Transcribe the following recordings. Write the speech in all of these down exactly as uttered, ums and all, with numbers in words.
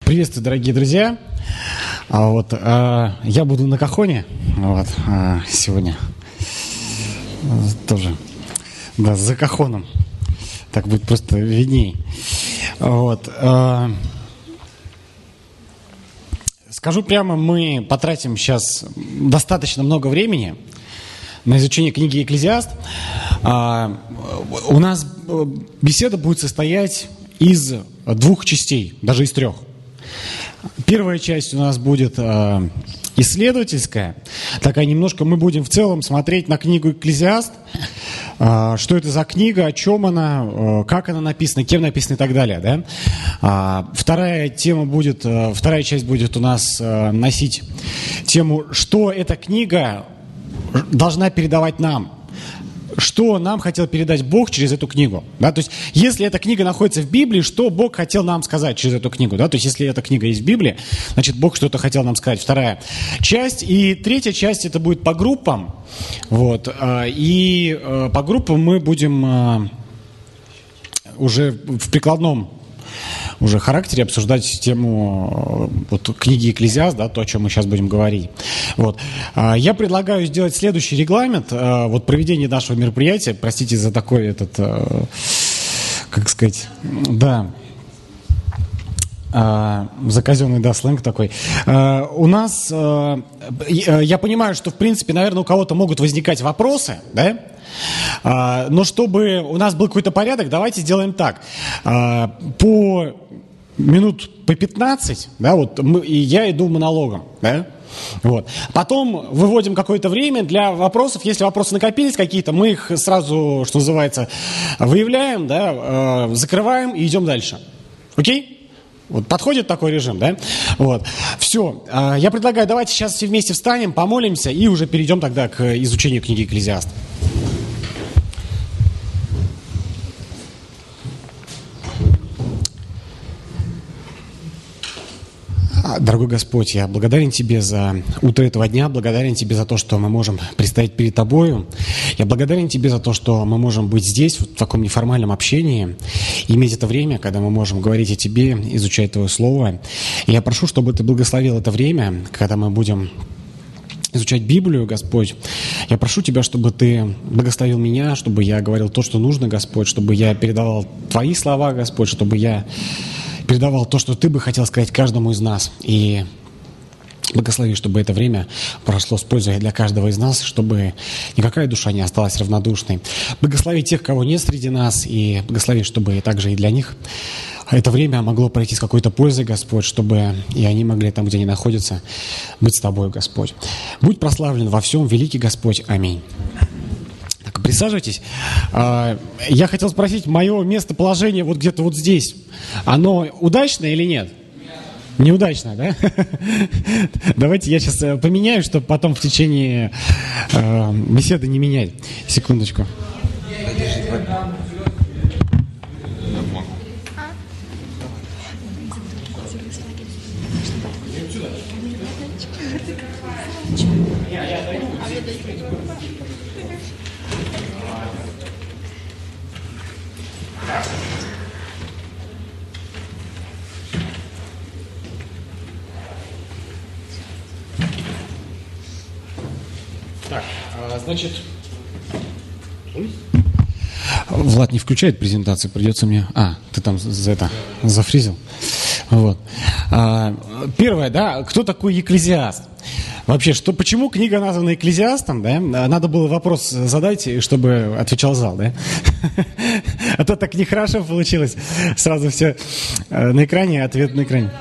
Приветствую, дорогие друзья. А вот, а, я буду на кахоне вот, а, сегодня. Тоже. Да, за кахоном. Так будет просто видней. Вот. А, скажу прямо, мы потратим сейчас достаточно много времени на изучение книги «Экклезиаст». А, у нас беседа будет состоять из двух частей, даже из трех. Первая часть у нас будет э, исследовательская. Такая немножко мы будем в целом смотреть на книгу «Экклезиаст». Э, что это за книга, о чем она, э, как она написана, кем написана и так далее. Да? А, вторая тема будет, э, вторая часть будет у нас э, носить тему, что эта книга должна передавать нам. Что нам хотел передать Бог через эту книгу. Да? То есть, если эта книга находится в Библии, что Бог хотел нам сказать через эту книгу. Да? То есть, если эта книга есть в Библии, значит, Бог что-то хотел нам сказать. Вторая часть. И третья часть, это будет по группам. Вот. И по группам мы будем уже в прикладном уже характере обсуждать тему вот, книги «Экклезиаст», да, то, о чем мы сейчас будем говорить. Вот. Я предлагаю сделать следующий регламент вот, проведения нашего мероприятия. Простите за такой этот, как сказать, да, за казенный, да, сленг такой. У нас, я понимаю, что, в принципе, наверное, у кого-то могут возникать вопросы, да? Но чтобы у нас был какой-то порядок, давайте сделаем так. По минут по пятнадцать, да, вот мы, и я иду монологом, да, вот. Потом выводим какое-то время для вопросов. Если вопросы накопились какие-то, мы их сразу, что называется, выявляем, да, закрываем и идем дальше. Окей? Вот подходит такой режим, да? Вот. Все. Я предлагаю, давайте сейчас все вместе встанем, помолимся и уже перейдем тогда к изучению книги «Экклезиаст». Дорогой Господь, я благодарен Тебе за утро этого дня, благодарен Тебе за то, что мы можем предстоять перед Тобою. Я благодарен Тебе за то, что мы можем быть здесь, вот в таком неформальном общении, иметь это время, когда мы можем говорить о Тебе, изучать Твое Слово. И я прошу, чтобы Ты благословил это время, когда мы будем изучать Библию, Господь. Я прошу Тебя, чтобы Ты благословил меня, чтобы я говорил то, что нужно, Господь, чтобы я передавал Твои слова, Господь, чтобы я передавал то, что Ты бы хотел сказать каждому из нас. И благослови, чтобы это время прошло с пользой для каждого из нас, чтобы никакая душа не осталась равнодушной. Благослови тех, кого нет среди нас, и благослови, чтобы также и для них это время могло пройти с какой-то пользой, Господь, чтобы и они могли там, где они находятся, быть с Тобой, Господь. Будь прославлен во всем, великий Господь. Аминь. Так, присаживайтесь. Я хотел спросить, мое местоположение вот где-то вот здесь, оно удачное или нет? Неудачно, да? Давайте я сейчас поменяю, чтобы потом в течение э, беседы не менять. Секундочку. Так, значит, Влад не включает презентацию, придется мне... А, ты там за это зафризил. Вот. А, первое, да, кто такой Экклезиаст? Вообще, что, почему книга названа «Экклезиастом», да? Надо было вопрос задать, чтобы отвечал зал, да? А то так нехорошо получилось. Сразу все на экране, ответ на экране.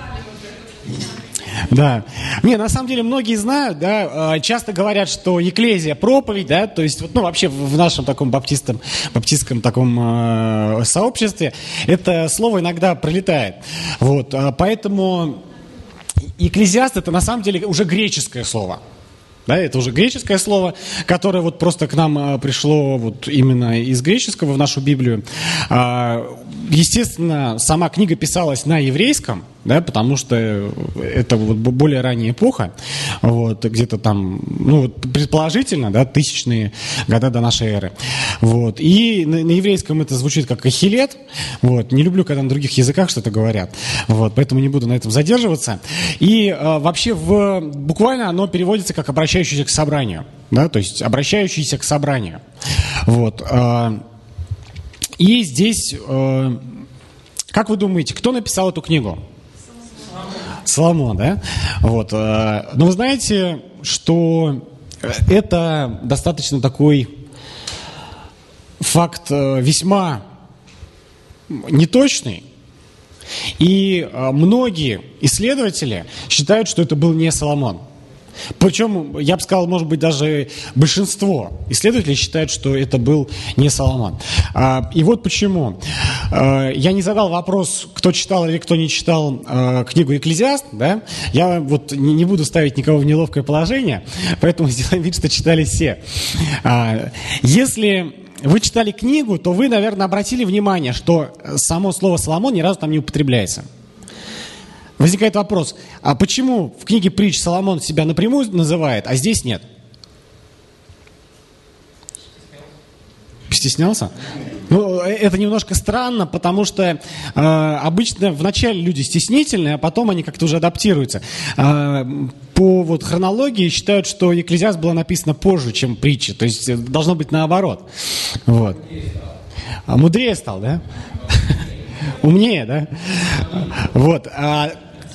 Да. Не, на самом деле многие знают, да, часто говорят, что экклезия, проповедь, да, то есть, вот, ну, вообще в нашем таком баптистском, баптистском таком э, сообществе это слово иногда пролетает. Вот, поэтому экклезиаст это на самом деле уже греческое слово. Да, это уже греческое слово, которое вот просто к нам пришло вот именно из греческого в нашу Библию. естественно, сама книга писалась на еврейском, да, потому что это вот более ранняя эпоха, вот, где-то там, ну, вот, предположительно, да, тысячные года до нашей эры. Вот. И на, на еврейском это звучит как ахилет. Вот. Не люблю, когда на других языках что-то говорят. Вот. Поэтому не буду на этом задерживаться. И э, вообще в, буквально оно переводится как обращающийся к собранию. Да? То есть обращающийся к собранию. Вот. Э, и здесь, э, как вы думаете, кто написал эту книгу? Соломон, да? Вот. Но вы знаете, что это достаточно такой факт весьма неточный. И многие исследователи считают, что это был не Соломон. Причем, я бы сказал, может быть, даже большинство исследователей считают, что это был не Соломон. И вот почему. Я не задал вопрос, кто читал или кто не читал книгу «Экклезиаст». Да? Я вот не буду ставить никого в неловкое положение, поэтому сделаем вид, что читали все. Если вы читали книгу, то вы, наверное, обратили внимание, что само слово «Соломон» ни разу там не употребляется. Возникает вопрос, а почему в книге притч Соломон себя напрямую называет, а здесь нет? Постеснялся? Ну, это немножко странно, потому что э, обычно вначале люди стеснительные, а потом они как-то уже адаптируются. Э, по вот хронологии считают, что «Экклезиаст» было написано позже, чем притча, то есть должно быть наоборот. Вот. А мудрее стал, да? Умнее, да? Вот. А,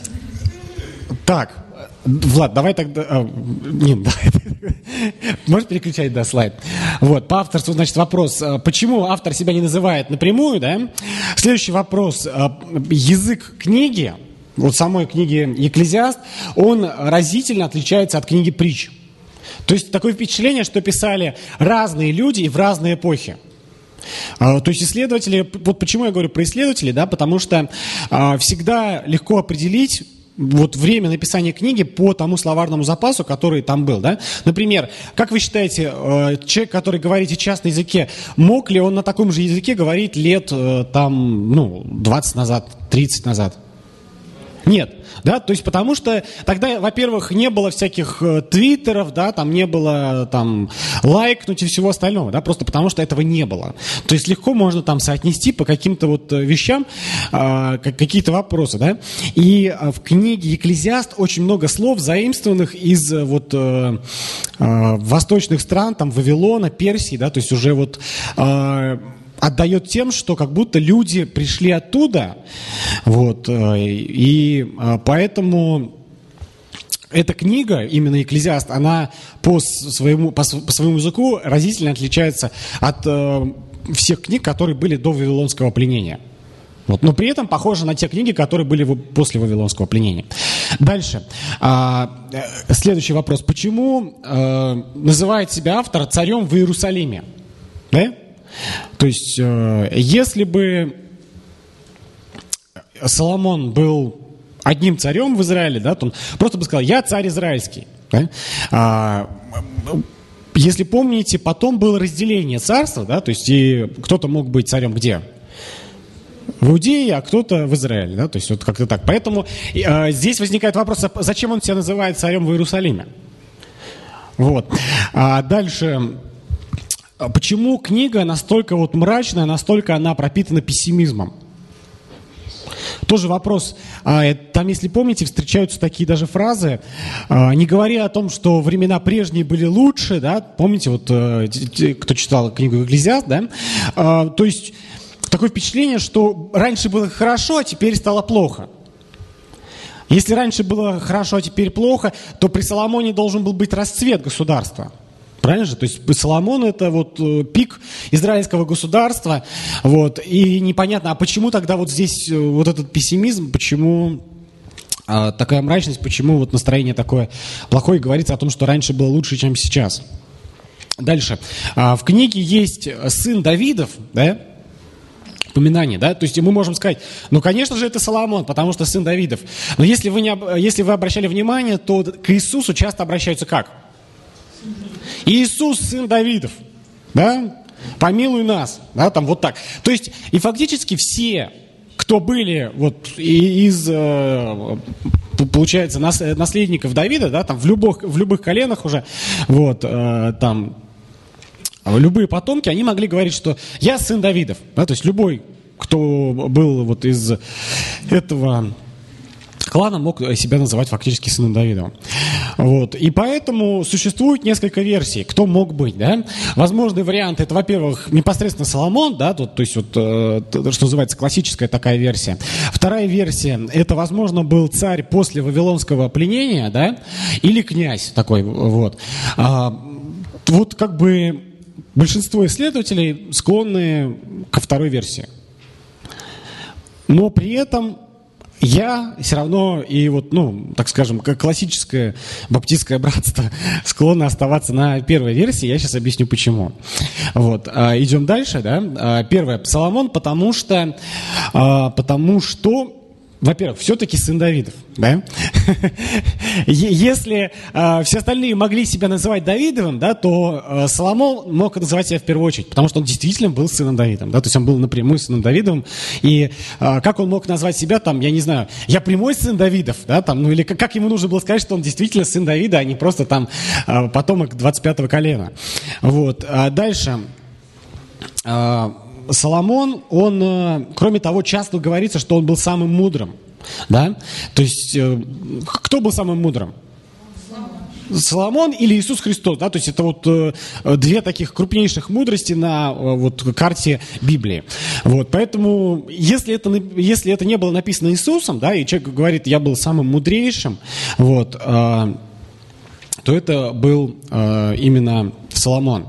так, Влад, давай тогда... А, нет, давай. Можешь переключать, да, слайд? Вот, по авторству, значит, вопрос. Почему автор себя не называет напрямую, да? Следующий вопрос. Язык книги, вот самой книги «Экклезиаст», он разительно отличается от книги «Притч». То есть такое впечатление, что писали разные люди и в разные эпохи. То есть исследователи, вот почему я говорю про исследователей, да, потому что а, всегда легко определить вот время написания книги по тому словарному запасу, который там был, да. Например, как вы считаете, э, человек, который говорит сейчас на языке, мог ли он на таком же языке говорить лет э, там, ну, двадцать назад, тридцать назад? Нет, да, то есть потому что тогда, во-первых, не было всяких э, твиттеров, да, там не было там лайкнуть и всего остального, да, просто потому что этого не было. То есть легко можно там соотнести по каким-то вот вещам э, какие-то вопросы, да. И э, в книге «Экклезиаст» очень много слов, заимствованных из э, вот э, э, восточных стран, там Вавилона, Персии, да, то есть уже вот... Э, отдает тем, что как будто люди пришли оттуда, вот, и поэтому эта книга, именно «Экклезиаст», она по своему, по, по своему языку разительно отличается от э, всех книг, которые были до Вавилонского пленения. Вот, но при этом похожа на те книги, которые были после Вавилонского пленения. Дальше. А, следующий вопрос. Почему э, называет себя автор царем в Иерусалиме? Да? То есть, э, если бы Соломон был одним царем в Израиле, да, то он просто бы сказал: «Я царь израильский». Да? А, если помните, потом было разделение царства, да, то есть и кто-то мог быть царем где? В Иудее, а кто-то в Израиле, да, то есть вот как-то так. Поэтому э, здесь возникает вопрос, зачем он себя называет царем в Иерусалиме? Вот. А дальше... Почему книга настолько вот мрачная, настолько она пропитана пессимизмом? Тоже вопрос. Там, если помните, встречаются такие даже фразы, не говоря о том, что времена прежние были лучше, да, помните, вот кто читал книгу «Экклезиаст», да, то есть такое впечатление, что раньше было хорошо, а теперь стало плохо. Если раньше было хорошо, а теперь плохо, то при Соломоне должен был быть расцвет государства. Правильно же? То есть Соломон — это вот пик израильского государства. Вот, и непонятно, а почему тогда вот здесь вот этот пессимизм, почему а, такая мрачность, почему вот настроение такое плохое, говорится о том, что раньше было лучше, чем сейчас. Дальше. А, в книге есть сын Давидов, да? Упоминание, да? То есть мы можем сказать, ну, конечно же, это Соломон, потому что сын Давидов. Но если вы, не, если вы обращали внимание, то к Иисусу часто обращаются как? Иисус, сын Давидов, да? помилуй нас, да, там вот так. То есть, и фактически все, кто были вот из, получается, наследников Давида, да, там в любых, в любых коленах уже, вот, там, любые потомки, они могли говорить, что я сын Давидов, да, то есть любой, кто был вот из этого клана, мог себя называть фактически сыном Давидовым. Вот. И поэтому существует несколько версий, кто мог быть, да. Возможный вариант — это, во-первых, непосредственно Соломон, да, тут, то есть вот, э, что называется, классическая такая версия. Вторая версия — это, возможно, был царь после вавилонского пленения, да, или князь такой, вот. А, вот как бы большинство исследователей склонны ко второй версии. Но при этом я все равно и вот, ну, так скажем, как классическое баптистское братство склонно оставаться на первой версии. Я сейчас объясню почему. Вот, а, идем дальше, да. А, первое, Соломон, потому что, а, потому что, во-первых, все-таки сын Давидов, да? Если э, все остальные могли себя называть Давидовым, да, то э, Соломон мог называть себя в первую очередь, потому что он действительно был сыном Давидом, да, то есть он был напрямую сыном Давидовым, и э, как он мог назвать себя, там, я не знаю, я прямой сын Давидов, да, там, ну или как, как ему нужно было сказать, что он действительно сын Давида, а не просто там э, потомок двадцать пятого колена. Вот, а дальше... Э, Соломон, он, кроме того, часто говорится, что он был самым мудрым, да? То есть, кто был самым мудрым? Соломон или Иисус Христос, да? То есть, это вот две таких крупнейших мудрости на вот карте Библии. Вот, поэтому, если это, если это не было написано Иисусом, да, и человек говорит, я был самым мудрейшим, вот, то это был именно Соломон.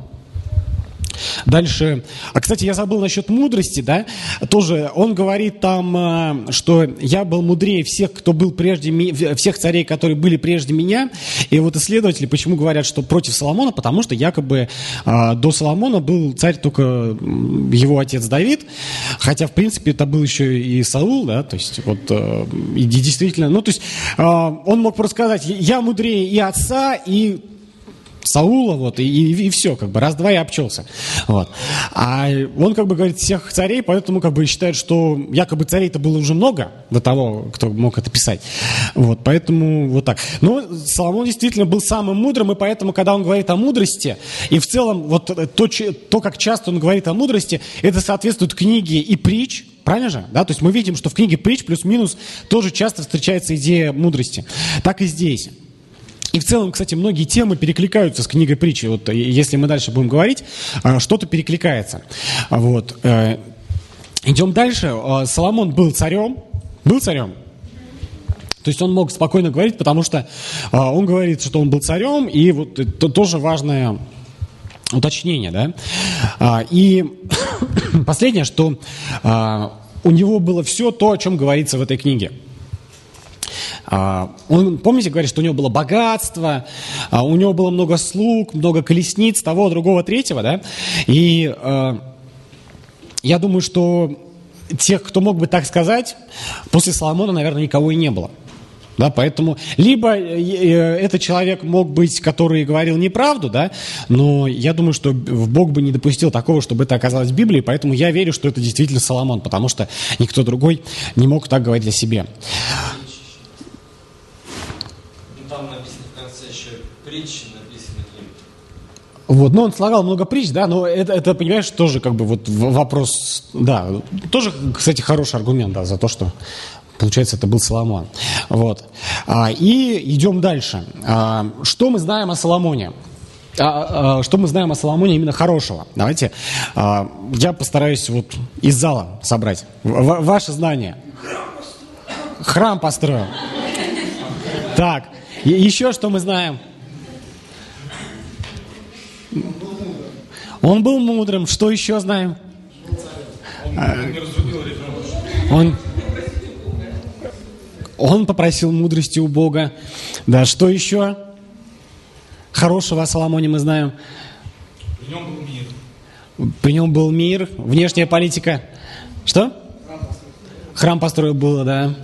Дальше, а, кстати, я забыл насчет мудрости, да, тоже он говорит там, что я был мудрее всех, кто был прежде меня, всех царей, которые были прежде меня, и вот исследователи почему говорят, что против Соломона, потому что якобы а, до Соломона был царь только его отец Давид, хотя, в принципе, это был еще и Саул, да, то есть вот, а, и действительно, ну, то есть а, он мог просто сказать, я мудрее и отца, и Саула, вот, и, и, и все, как бы, раз-два и обчелся. Вот. А он, как бы, говорит, всех царей, поэтому, как бы, считает, что якобы царей-то было уже много до того, кто мог это писать. Вот, поэтому вот так. Но Соломон действительно был самым мудрым, и поэтому, когда он говорит о мудрости, и в целом, вот, то, то как часто он говорит о мудрости, это соответствует книге и притч, правильно же? Да? То есть мы видим, что в книге притч плюс-минус тоже часто встречается идея мудрости. Так и здесь. И в целом, кстати, многие темы перекликаются с книгой притчи. Вот, если мы дальше будем говорить, что-то перекликается. Вот. Идем дальше. Соломон был царем. Был царем. То есть он мог спокойно говорить, потому что он говорит, что он был царем, и вот это тоже важное уточнение. Да? И последнее, что у него было все то, о чем говорится в этой книге. Он, помните, говорит, что у него было богатство, у него было много слуг, много колесниц, того, другого, третьего, да? И э, я думаю, что тех, кто мог бы так сказать, после Соломона, наверное, никого и не было. Да, поэтому либо этот человек мог быть, который говорил неправду, да, но я думаю, что Бог бы не допустил такого, чтобы это оказалось в Библии, поэтому я верю, что это действительно Соломон, потому что никто другой не мог так говорить о себе. Там написано в конце еще притчи, написано им. Вот, ну он слагал много притч, да, но это, это, понимаешь, тоже как бы вот вопрос, да, тоже, кстати, хороший аргумент, да, за то, что, получается, это был Соломон. Вот. А, и идем дальше. А, что мы знаем о Соломоне? А, а, что мы знаем о Соломоне именно хорошего? Давайте а, я постараюсь вот из зала собрать в, ваши знания. Храм построил. Так. Еще что мы знаем? Он был мудрым. Что еще знаем? Он, он попросил мудрости у Бога. Да, что еще? Хорошего о Соломоне мы знаем. При нем был мир. При нем был мир, внешняя политика. Что? Храм построил было, да.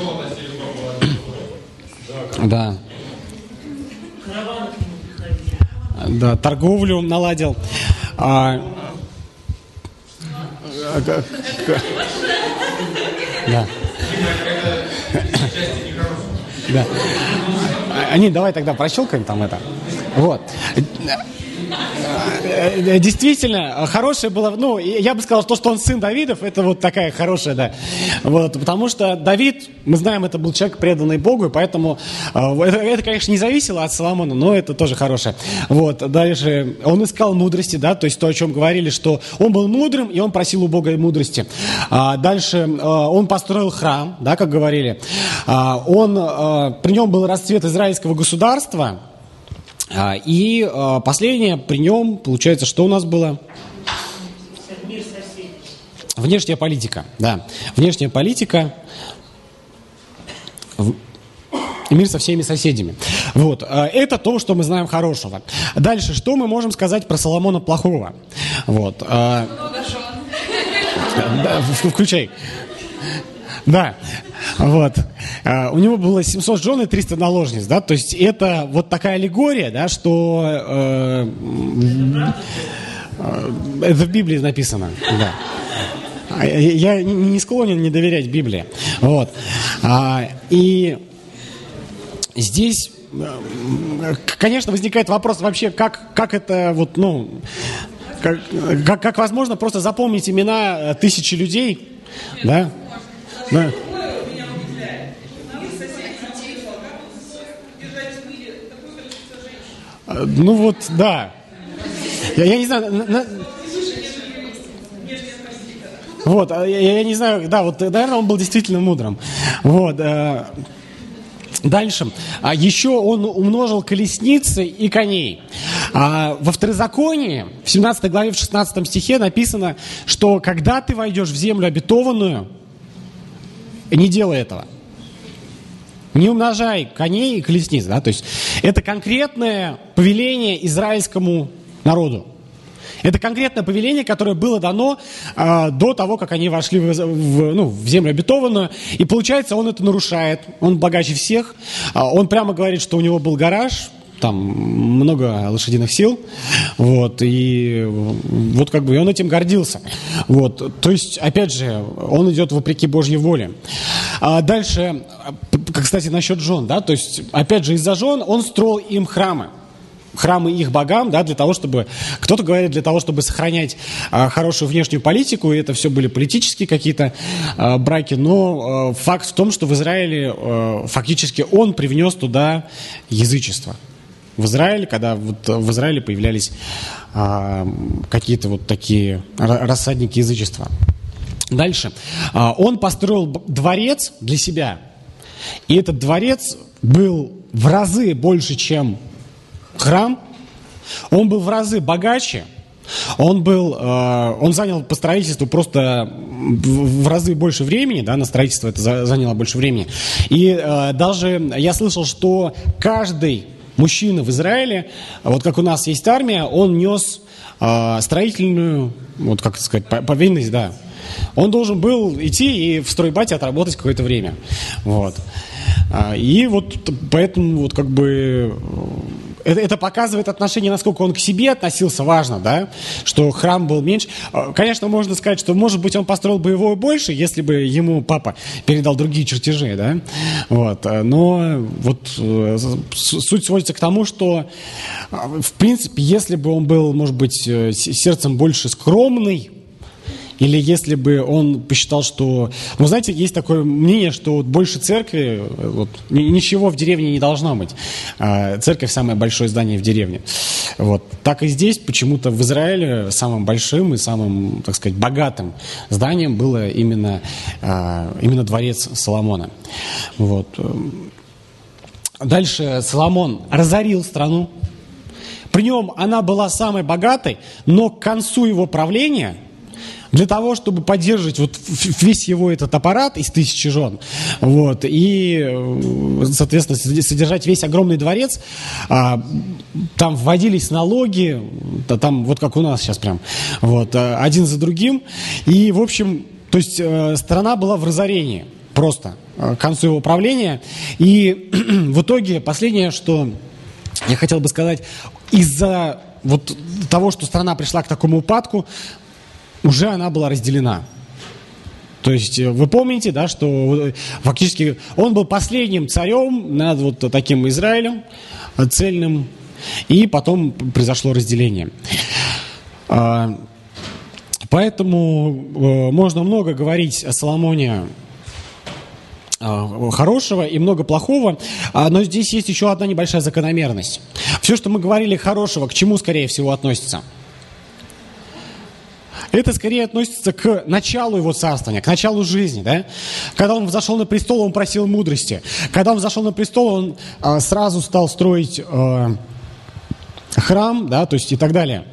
Да. Да, торговлю наладил. А, Да. Да. Они, давай тогда прощелкаем там это. Вот. Действительно, хорошее было, ну, я бы сказал, то, что он сын Давидов, это вот такая хорошая, да. Вот, потому что Давид, мы знаем, это был человек, преданный Богу, и поэтому это, это, конечно, не зависело от Соломона, но это тоже хорошее. Вот, дальше он искал мудрости, да, то есть то, о чем говорили, что он был мудрым, и он просил у Бога мудрости. А дальше он построил храм, да, как говорили. А, он, при нем был расцвет израильского государства. И э, последнее, при нем, получается, что у нас было? Внешняя политика, да. Внешняя политика, в... мир со всеми соседями. Вот. Это то, что мы знаем хорошего. Дальше, что мы можем сказать про Соломона плохого? Вот. Включай. Да, вот. Uh, у него было семьсот жен и триста наложниц, да, то есть это вот такая аллегория, да, что uh, uh, это в Библии написано, да. Я не склонен не доверять Библии, вот. Uh, и здесь, конечно, возникает вопрос вообще, как, как это вот, ну, как, как, как возможно просто запомнить имена тысячи людей, да. Да. Ну вот, да. Я, я не знаю. На, на... Вот, я, я не знаю, да, вот, наверное, он был действительно мудрым. Вот. Э, дальше. А еще он умножил колесницы и коней. А во Второзаконии, в семнадцатой главе, в шестнадцатом стихе написано, что когда ты войдешь в землю обетованную, не делай этого. Не умножай коней и колесниц. Да? То есть это конкретное повеление израильскому народу. Это конкретное повеление, которое было дано э, до того, как они вошли в, в, ну, в землю обетованную. И получается, он это нарушает. Он богаче всех. Он прямо говорит, что у него был гараж. Там много лошадиных сил, вот, и вот как бы он этим гордился. Вот, то есть, опять же, он идет вопреки Божьей воле. А дальше, кстати, насчет жен, да, то есть, опять же, из-за жен он строил им храмы. Храмы их богам, да, для того, чтобы... Кто-то говорит, для того, чтобы сохранять а, хорошую внешнюю политику, и это все были политические какие-то а, браки, но а, факт в том, что в Израиле а, фактически он привнес туда язычество. В Израиле, когда вот в Израиле появлялись а, какие-то вот такие рассадники язычества. Дальше. А, он построил дворец для себя. И этот дворец был в разы больше, чем храм. Он был в разы богаче. Он был, э, он занял по строительству просто в, в разы больше времени, да, на строительство это за, заняло больше времени. И э, даже я слышал, что каждый мужчина в Израиле, вот как у нас есть армия, он нес э, строительную, вот как сказать, повинность, да. Он должен был идти и в стройбате отработать какое-то время. Вот. И вот поэтому вот как бы это, это показывает отношение, насколько он к себе относился, важно, да, что храм был меньше. Конечно, можно сказать, что, может быть, он построил бы его больше, если бы ему папа передал другие чертежи, да, вот. Но вот суть сводится к тому, что, в принципе, если бы он был, может быть, сердцем больше скромный, или если бы он посчитал, что... Ну, знаете, есть такое мнение, что вот больше церкви, вот, ничего в деревне не должно быть. А церковь – самое большое здание в деревне. Вот. Так и здесь почему-то в Израиле самым большим и самым, так сказать, богатым зданием было именно, именно дворец Соломона. Вот. Дальше Соломон разорил страну. При нем она была самой богатой, но к концу его правления... Для того, чтобы поддерживать вот весь его этот аппарат из тысячи жен, вот, и, соответственно, содержать весь огромный дворец, а, там вводились налоги, там вот как у нас сейчас прям, вот, один за другим. И, в общем, то есть страна была в разорении просто к концу его правления. И в итоге последнее, что я хотел бы сказать, из-за вот того, что страна пришла к такому упадку, уже она была разделена. То есть вы помните, да, что фактически он был последним царем над вот таким Израилем цельным, и потом произошло разделение. Поэтому можно много говорить о Соломоне хорошего и много плохого, но здесь есть еще одна небольшая закономерность. Все, что мы говорили хорошего, к чему, скорее всего, относится? Это скорее относится к началу его царствования, к началу жизни, да? Когда он взошел на престол, он просил мудрости. Когда он взошел на престол, он а, сразу стал строить а, храм, да, то есть и так далее.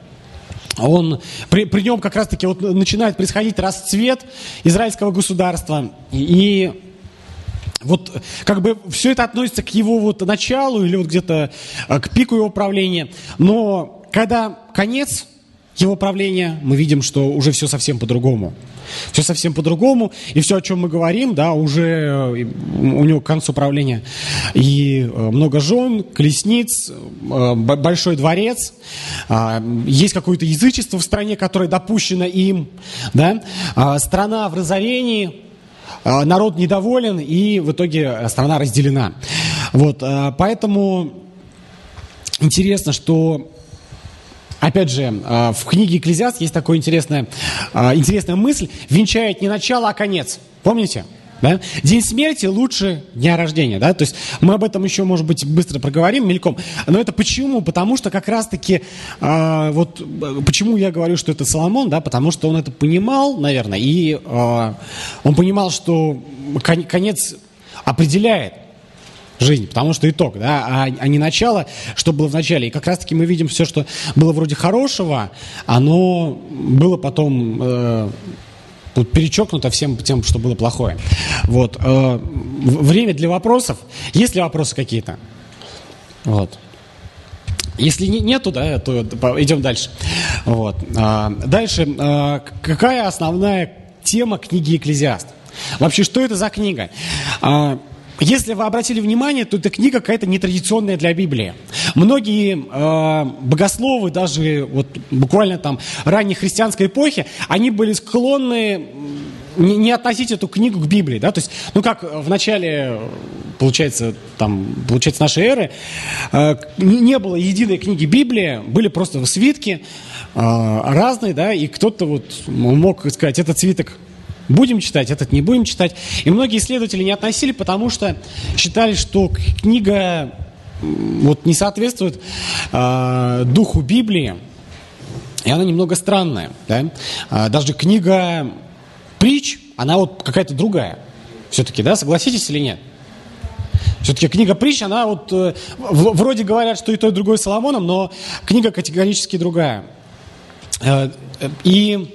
Он, при, при нем как раз-таки вот начинает происходить расцвет израильского государства. И, и вот как бы все это относится к его вот началу или вот где-то к пику его правления. Но когда конец его правления, мы видим, что уже все совсем по-другому. Все совсем по-другому. И все, о чем мы говорим, да, уже у него к концу правления и много жен, колесниц, большой дворец. Есть какое-то язычество в стране, которое допущено им. Да? Страна в разорении, народ недоволен, и в итоге страна разделена. Вот, поэтому интересно, что опять же, в книге «Экклезиаст» есть такая интересная, интересная мысль: венчает не начало, а конец. Помните? Да? День смерти лучше дня рождения. Да? То есть мы об этом еще, может быть, быстро проговорим, мельком. Но это почему? Потому что как раз-таки, э, вот почему я говорю, что это Соломон, да? Потому что он это понимал, наверное, и э, он понимал, что кон- конец определяет жизнь, потому что итог, да, а, а не начало, что было в начале. И как раз-таки мы видим все, что было вроде хорошего, оно было потом э, вот, перечеркнуто всем тем, что было плохое. Вот. Э, время для вопросов. Есть ли вопросы какие-то? Вот. Если не, нету, да, то идем дальше. Вот. А, дальше. А, какая основная тема книги «Экклезиаст»? Вообще, что это за книга? А, Если вы обратили внимание, то эта книга какая-то нетрадиционная для Библии. Многие э, богословы, даже вот буквально там ранней христианской эпохи, они были склонны не, не относить эту книгу к Библии. Да? То есть, ну как в начале, получается, там, получается нашей эры, э, не было единой книги Библии, были просто свитки э, разные, да, и кто-то вот мог сказать, этот свиток будем читать, этот не будем читать. И многие исследователи не относили, потому что считали, что книга вот, не соответствует э, духу Библии, и она немного странная. Да? Э, даже книга «Притч», она вот какая-то другая. Все-таки, да, согласитесь или нет? Все-таки книга «Притч», она вот э, в, вроде говорят, что и то, и другое Соломоном, но книга категорически другая. Э, э, и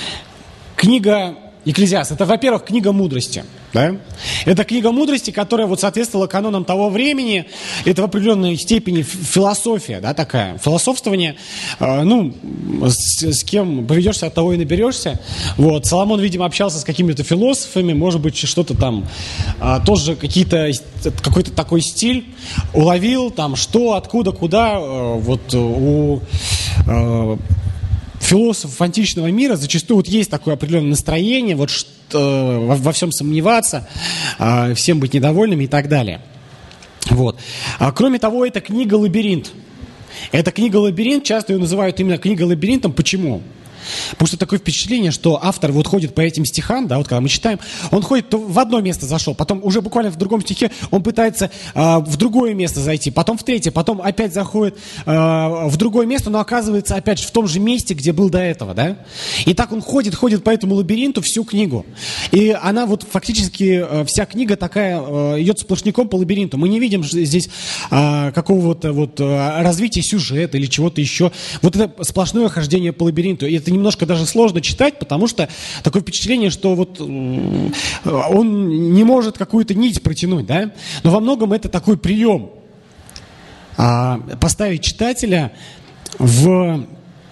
книга «Экклезиаст» — это, во-первых, книга мудрости. Да? Это книга мудрости, которая вот соответствовала канонам того времени. Это в определенной степени философия, да, такая, философствование. Э, ну, с, с кем поведешься, от того и наберешься. Вот. Соломон, видимо, общался с какими-то философами, может быть, что-то там, э, тоже какие-то, какой-то такой стиль уловил, там, что, откуда, куда. Э, вот у... Э, философов античного мира зачастую вот есть такое определенное настроение, вот что, во, во всем сомневаться, э, всем быть недовольными и так далее. Вот. А, кроме того, это книга «Лабиринт». Эта книга «Лабиринт», часто ее называют именно книгой «Лабиринтом». Почему? Потому что такое впечатление, что автор вот ходит по этим стихам, да, вот когда мы читаем, он ходит, то в одно место зашел, потом уже буквально в другом стихе он пытается э, в другое место зайти, потом в третье, потом опять заходит э, в другое место, но оказывается опять же в том же месте, где был до этого, да. И так он ходит, ходит по этому лабиринту всю книгу. И она вот фактически, э, вся книга такая, э, идет сплошняком по лабиринту. Мы не видим здесь э, какого-то вот э, развития сюжета или чего-то еще. Вот это сплошное хождение по лабиринту. И это немножко даже сложно читать, потому что такое впечатление, что вот он не может какую-то нить протянуть, да? Но во многом это такой прием. А, поставить читателя в,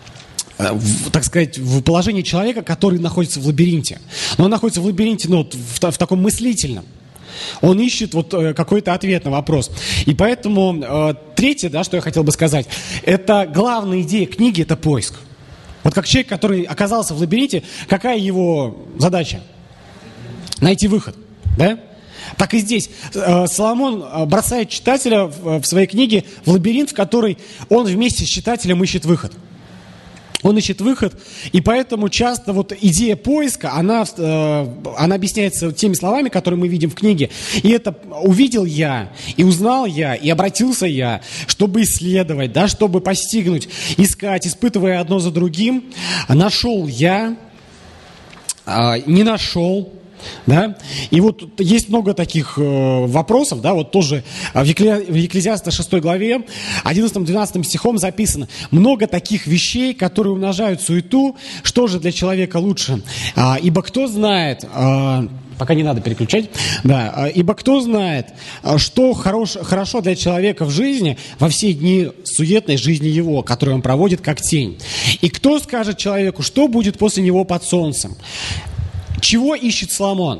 в, так сказать, в положение человека, который находится в лабиринте. Но он находится в лабиринте, ну, вот, в, в таком мыслительном. Он ищет вот какой-то ответ на вопрос. И поэтому э, третье, да, что я хотел бы сказать, это главная идея книги, это поиск. Вот как человек, который оказался в лабиринте, какая его задача? Найти выход, да? Так и здесь. Соломон бросает читателя в своей книге в лабиринт, в который он вместе с читателем ищет выход. Он ищет выход, и поэтому часто вот идея поиска, она, она объясняется теми словами, которые мы видим в книге. И это увидел я, и узнал я, и обратился я, чтобы исследовать, да, чтобы постигнуть, искать, испытывая одно за другим. Нашел я, не нашел. Да? И вот есть много таких э, вопросов, да, вот тоже в, Еккле, в Екклезиаста шестой главе одиннадцатым-двенадцатым стихом записано: много таких вещей, которые умножают суету, что же для человека лучше? А, ибо кто знает, а, пока не надо переключать, да, а, ибо кто знает, что хорош, хорошо для человека в жизни во все дни суетной жизни его, которую он проводит как тень. И кто скажет человеку, что будет после него под солнцем? Чего ищет Соломон?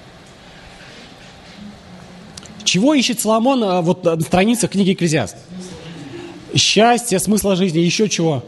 Чего ищет Соломон вот на страницах книги Екклезиаст? Счастье, смысла жизни, еще чего?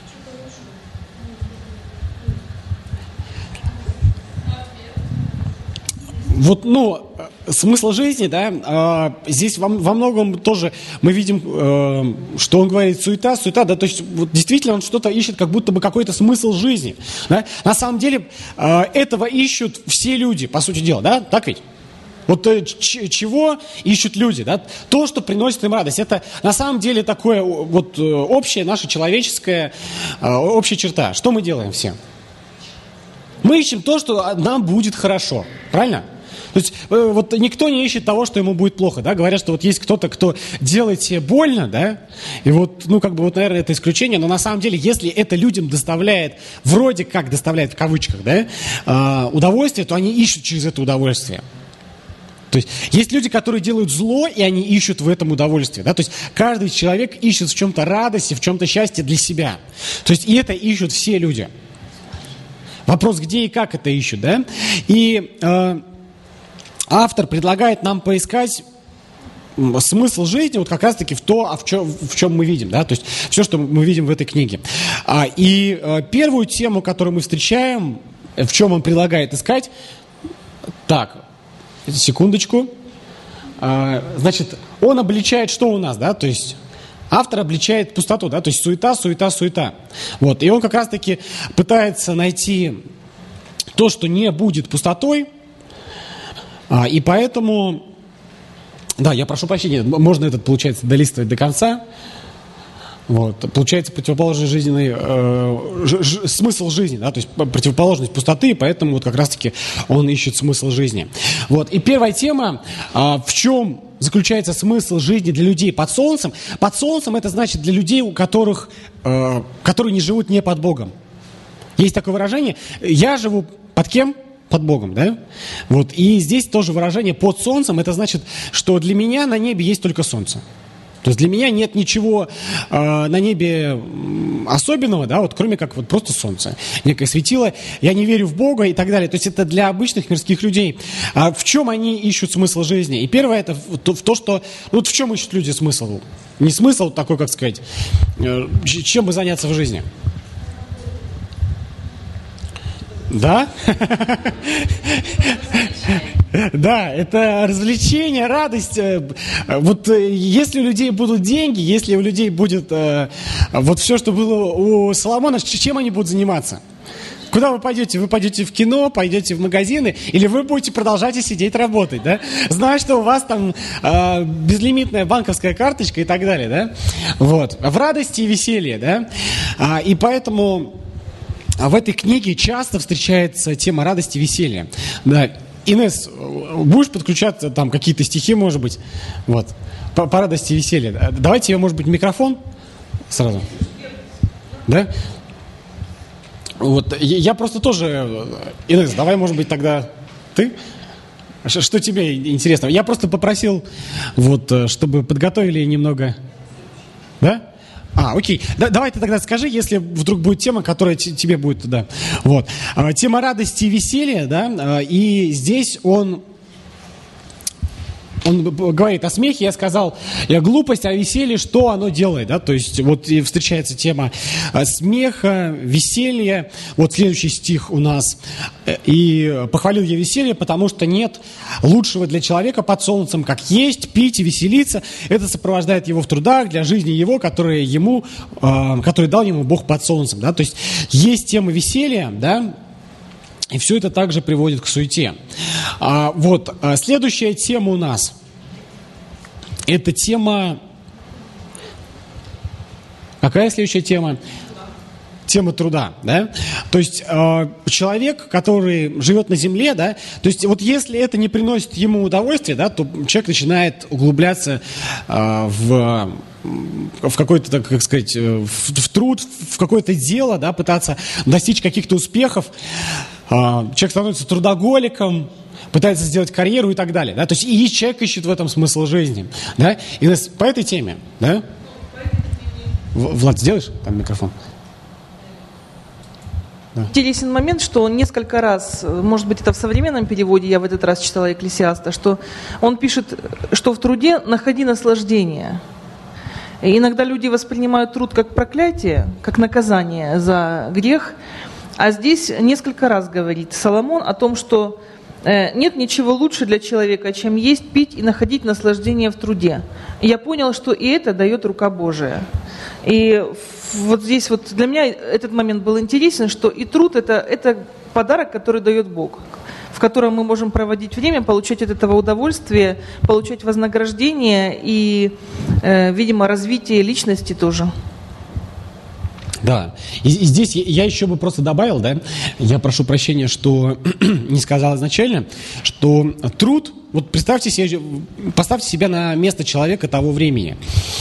Вот, ну, смысл жизни, да, э, здесь во, во многом тоже мы видим, э, что он говорит суета, суета, да, то есть вот, действительно он что-то ищет, как будто бы какой-то смысл жизни, да. На самом деле э, этого ищут все люди, по сути дела, да, так ведь? Вот э, ч- чего ищут люди, да? То, что приносит им радость, это на самом деле такое вот э, общее наша человеческая э, общая черта. Что мы делаем все? Мы ищем то, что нам будет хорошо, правильно? То есть вот никто не ищет того, что ему будет плохо, да, говорят, что вот есть кто-то, кто делает себе больно, да, и вот, ну, как бы вот, наверное, это исключение, но на самом деле, если это людям доставляет, вроде как доставляет в кавычках, да, э, удовольствие, то они ищут через это удовольствие. То есть есть люди, которые делают зло, и они ищут в этом удовольствие, да, то есть каждый человек ищет в чем-то радости, в чем-то счастье для себя, то есть и это ищут все люди. Вопрос, где и как это ищут, да, и... Э, Автор предлагает нам поискать смысл жизни вот как раз-таки в то, а в, чем, в чем мы видим, да, то есть все, что мы видим в этой книге. А, и а, первую тему, которую мы встречаем, в чем он предлагает искать, так, секундочку, а, значит, он обличает что у нас, да, то есть автор обличает пустоту, да, то есть суета, суета, суета. Вот, и он как раз-таки пытается найти то, что не будет пустотой. А, и поэтому, да, я прошу прощения, можно этот, получается, долистывать до конца. Вот, получается противоположный жизненный э, ж, ж, смысл жизни, да, то есть противоположность пустоты, поэтому вот как раз-таки он ищет смысл жизни. Вот, и первая тема, э, в чем заключается смысл жизни для людей под солнцем. Под солнцем это значит для людей, у которых, э, которые не живут не под Богом. Есть такое выражение: я живу под кем? Под Богом, да? Вот. И здесь тоже выражение «под солнцем», это значит, что для меня на небе есть только солнце. То есть для меня нет ничего э, на небе особенного, да, вот, кроме как вот просто солнце, некое светило. Я не верю в Бога и так далее. То есть это для обычных мирских людей. А в чем они ищут смысл жизни? И первое это в то, в то что... Ну, вот в чем ищут люди смысл? Не смысл такой, как сказать, э, чем бы заняться в жизни? Да? Да, это развлечение, радость. Вот если у людей будут деньги, если у людей будет вот все, что было у Соломона, чем они будут заниматься? Куда вы пойдете? Вы пойдете в кино, пойдете в магазины, или вы будете продолжать сидеть работать, да? Зная, что у вас там э, безлимитная банковская карточка и так далее, да? Вот. В радости и веселье, да? А, и поэтому... А в этой книге часто встречается тема радости и веселья. Да. Инесс, будешь подключаться, там какие-то стихи, может быть, вот, по, по радости и веселью. Давайте я, может быть, микрофон сразу. Да? Вот, я просто тоже... Инесс, давай, может быть, тогда ты? Что тебе интересно? Я просто попросил, вот, чтобы подготовили немного... Да? А, окей. Да, давай ты тогда скажи, если вдруг будет тема, которая т- тебе будет, да. Вот. А, тема радости и веселья, да, а, и здесь он он говорит о смехе, я сказал, я глупость, а веселье, что оно делает, да, то есть вот и встречается тема смеха, веселья, вот следующий стих у нас, и похвалил я веселье, потому что нет лучшего для человека под солнцем, как есть, пить и веселиться, это сопровождает его в трудах для жизни его, которые ему, который дал ему Бог под солнцем, да, то есть есть тема веселья, да, и все это также приводит к суете. А, вот, а следующая тема у нас, это тема, какая следующая тема? Тема труда, да? То есть э, человек, который живет на земле, да, то есть вот если это не приносит ему удовольствия, да, то человек начинает углубляться э, в, в какой-то, так как сказать, в, в труд, в какое-то дело, да, пытаться достичь каких-то успехов. Э, человек становится трудоголиком, пытается сделать карьеру и так далее, да, то есть и человек ищет в этом смысл жизни, да, и по этой теме, да? Влад, сделаешь там микрофон? Да. Интересен момент, что он несколько раз, может быть, это в современном переводе, я в этот раз читала Экклесиаста, что он пишет, что в труде находи наслаждение. И иногда люди воспринимают труд как проклятие, как наказание за грех, а здесь несколько раз говорит Соломон о том, что нет ничего лучше для человека, чем есть, пить и находить наслаждение в труде. И я понял, что и это дает рука Божия. И вот здесь вот для меня этот момент был интересен, что и труд это, это подарок, который дает Бог, в котором мы можем проводить время, получать от этого удовольствие, получать вознаграждение и, э, видимо, развитие личности тоже. Да, и, и здесь я, я еще бы просто добавил, да, я прошу прощения, что не сказал изначально, что труд, вот представьте себе, поставьте себя на место человека того времени.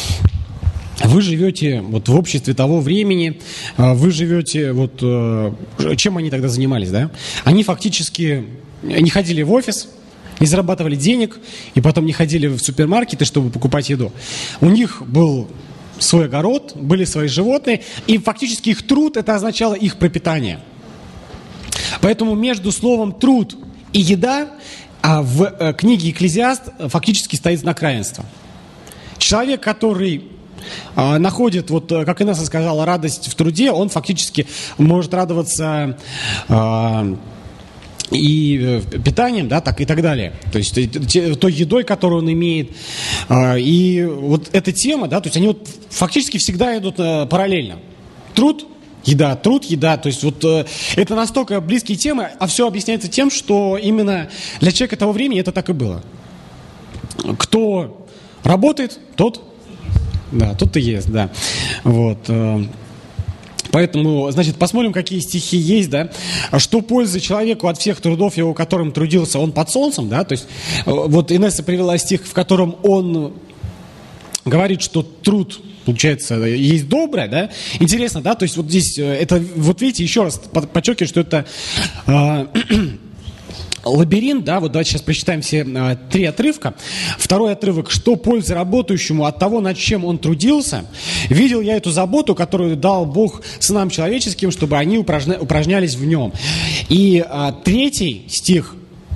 Вы живете вот в обществе того времени, вы живете, вот, чем они тогда занимались, да? Они фактически не ходили в офис, не зарабатывали денег, и потом не ходили в супермаркеты, чтобы покупать еду. У них был свой огород, были свои животные, и фактически их труд, это означало их пропитание. Поэтому между словом «труд» и «еда» а в книге «Экклезиаст» фактически стоит знак равенства. Человек, который а, находит, вот как Инесса сказала, радость в труде, он фактически может радоваться а, и питанием, да, так и так далее. То есть те, той едой, которую он имеет. А, и вот эта тема, да, то есть они вот фактически всегда идут а, параллельно. Труд, еда, труд, еда. То есть вот а, это настолько близкие темы, а все объясняется тем, что именно для человека того времени это так и было. Кто работает, тот, да, тот и ест, да. Вот. Поэтому, значит, посмотрим, какие стихи есть, да. Что пользы человеку от всех трудов его, которым трудился он под солнцем, да. То есть, вот Инесса привела стих, в котором он говорит, что труд, получается, есть доброе, да. Интересно, да, то есть вот здесь, это, вот видите, еще раз подчеркиваю, что это э, лабиринт, да, вот давайте сейчас прочитаем все э, три отрывка. Второй отрывок. Что польза работающему от того, над чем он трудился? Видел я эту заботу, которую дал Бог сынам человеческим, чтобы они упражня, упражнялись в нем. И э, третий стих.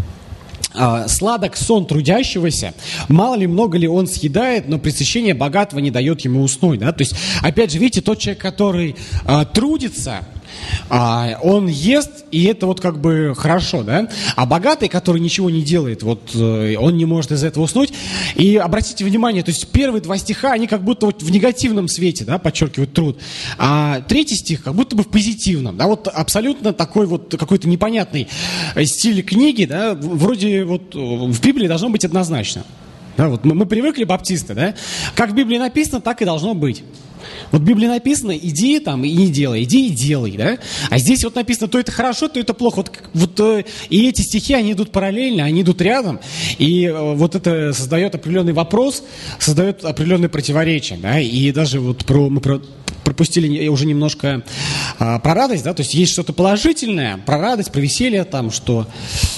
Сладок сон трудящегося, мало ли, много ли он съедает, но пресыщение богатого не дает ему уснуть. Да? То есть, опять же, видите, тот человек, который а, трудится, а, он ест, и это вот как бы хорошо, да? А богатый, который ничего не делает, вот он не может из-за этого уснуть. И обратите внимание, то есть первые два стиха, они как будто вот в негативном свете, да, подчеркивают труд. А третий стих как будто бы в позитивном, да, вот абсолютно такой вот какой-то непонятный стиль книги, да, вроде вот в Библии должно быть однозначно. Да, вот мы, мы привыкли баптисты, да? Как в Библии написано, так и должно быть. Вот в Библии написано, иди там и не делай, иди и делай, да? А здесь вот написано, то это хорошо, то это плохо. Вот, вот, и эти стихи, они идут параллельно, они идут рядом. И вот это создает определенный вопрос, создает определенные противоречия, да? И даже вот про, мы про, пропустили уже немножко а, про радость, да? То есть есть что-то положительное, про радость, про веселье там, что...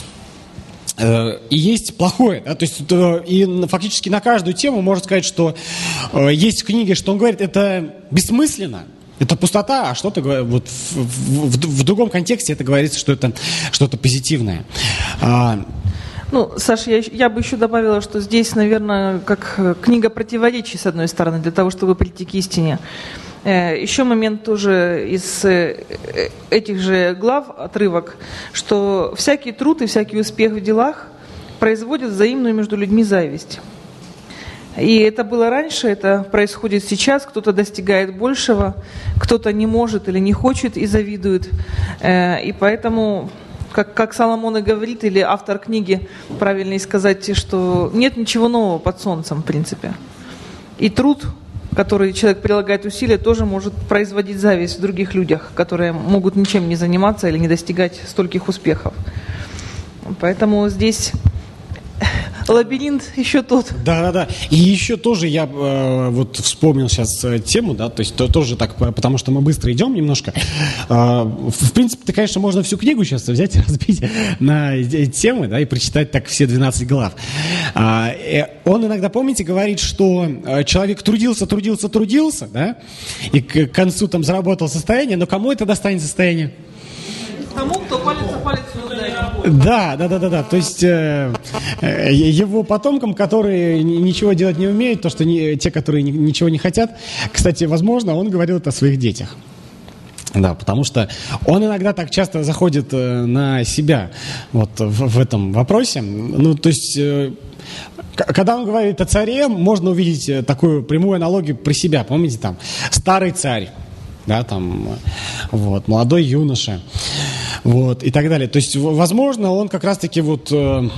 И есть плохое, да? То есть и фактически на каждую тему можно сказать, что есть в книге, что он говорит, это бессмысленно, это пустота, а что-то вот в, в, в другом контексте это говорится, что это что-то позитивное. Ну, Саша, я, я бы еще добавила, что здесь, наверное, как книга противоречий, с одной стороны, для того, чтобы прийти к истине. Еще момент тоже из этих же глав, отрывок, что всякий труд и всякий успех в делах производит взаимную между людьми зависть. И это было раньше, это происходит сейчас. Кто-то достигает большего, кто-то не может или не хочет и завидует. И поэтому, как, как Соломон и говорит, или автор книги, правильнее сказать, что нет ничего нового под солнцем, в принципе. И труд, который человек прилагает усилия, тоже может производить зависть в других людях, которые могут ничем не заниматься или не достигать стольких успехов. Поэтому здесь лабиринт еще тот. Да, да, да. И еще тоже я э, вот вспомнил сейчас э, тему, да, то есть то, тоже так, потому что мы быстро идем немножко. Э, в принципе, конечно, можно всю книгу сейчас взять и разбить на темы, да, и прочитать так все двенадцать глав. Э, он иногда, помните, говорит, что человек трудился, трудился, трудился, да, и к концу там заработал состояние, но кому это достанет состояние? Тому, кто палец о палец не ударит. Да, да, да, да, да. То есть э, э, его потомкам, которые ничего делать не умеют, то, что не, те, которые ни, ничего не хотят, кстати, возможно, он говорил это о своих детях. Да, потому что он иногда так часто заходит э, на себя вот в, в этом вопросе. Ну, то есть... Э, Когда он говорит о царе, можно увидеть такую прямую аналогию при себя. Помните, там, старый царь, да, там, вот, молодой юноша, вот, и так далее. То есть, возможно, он как раз-таки вот,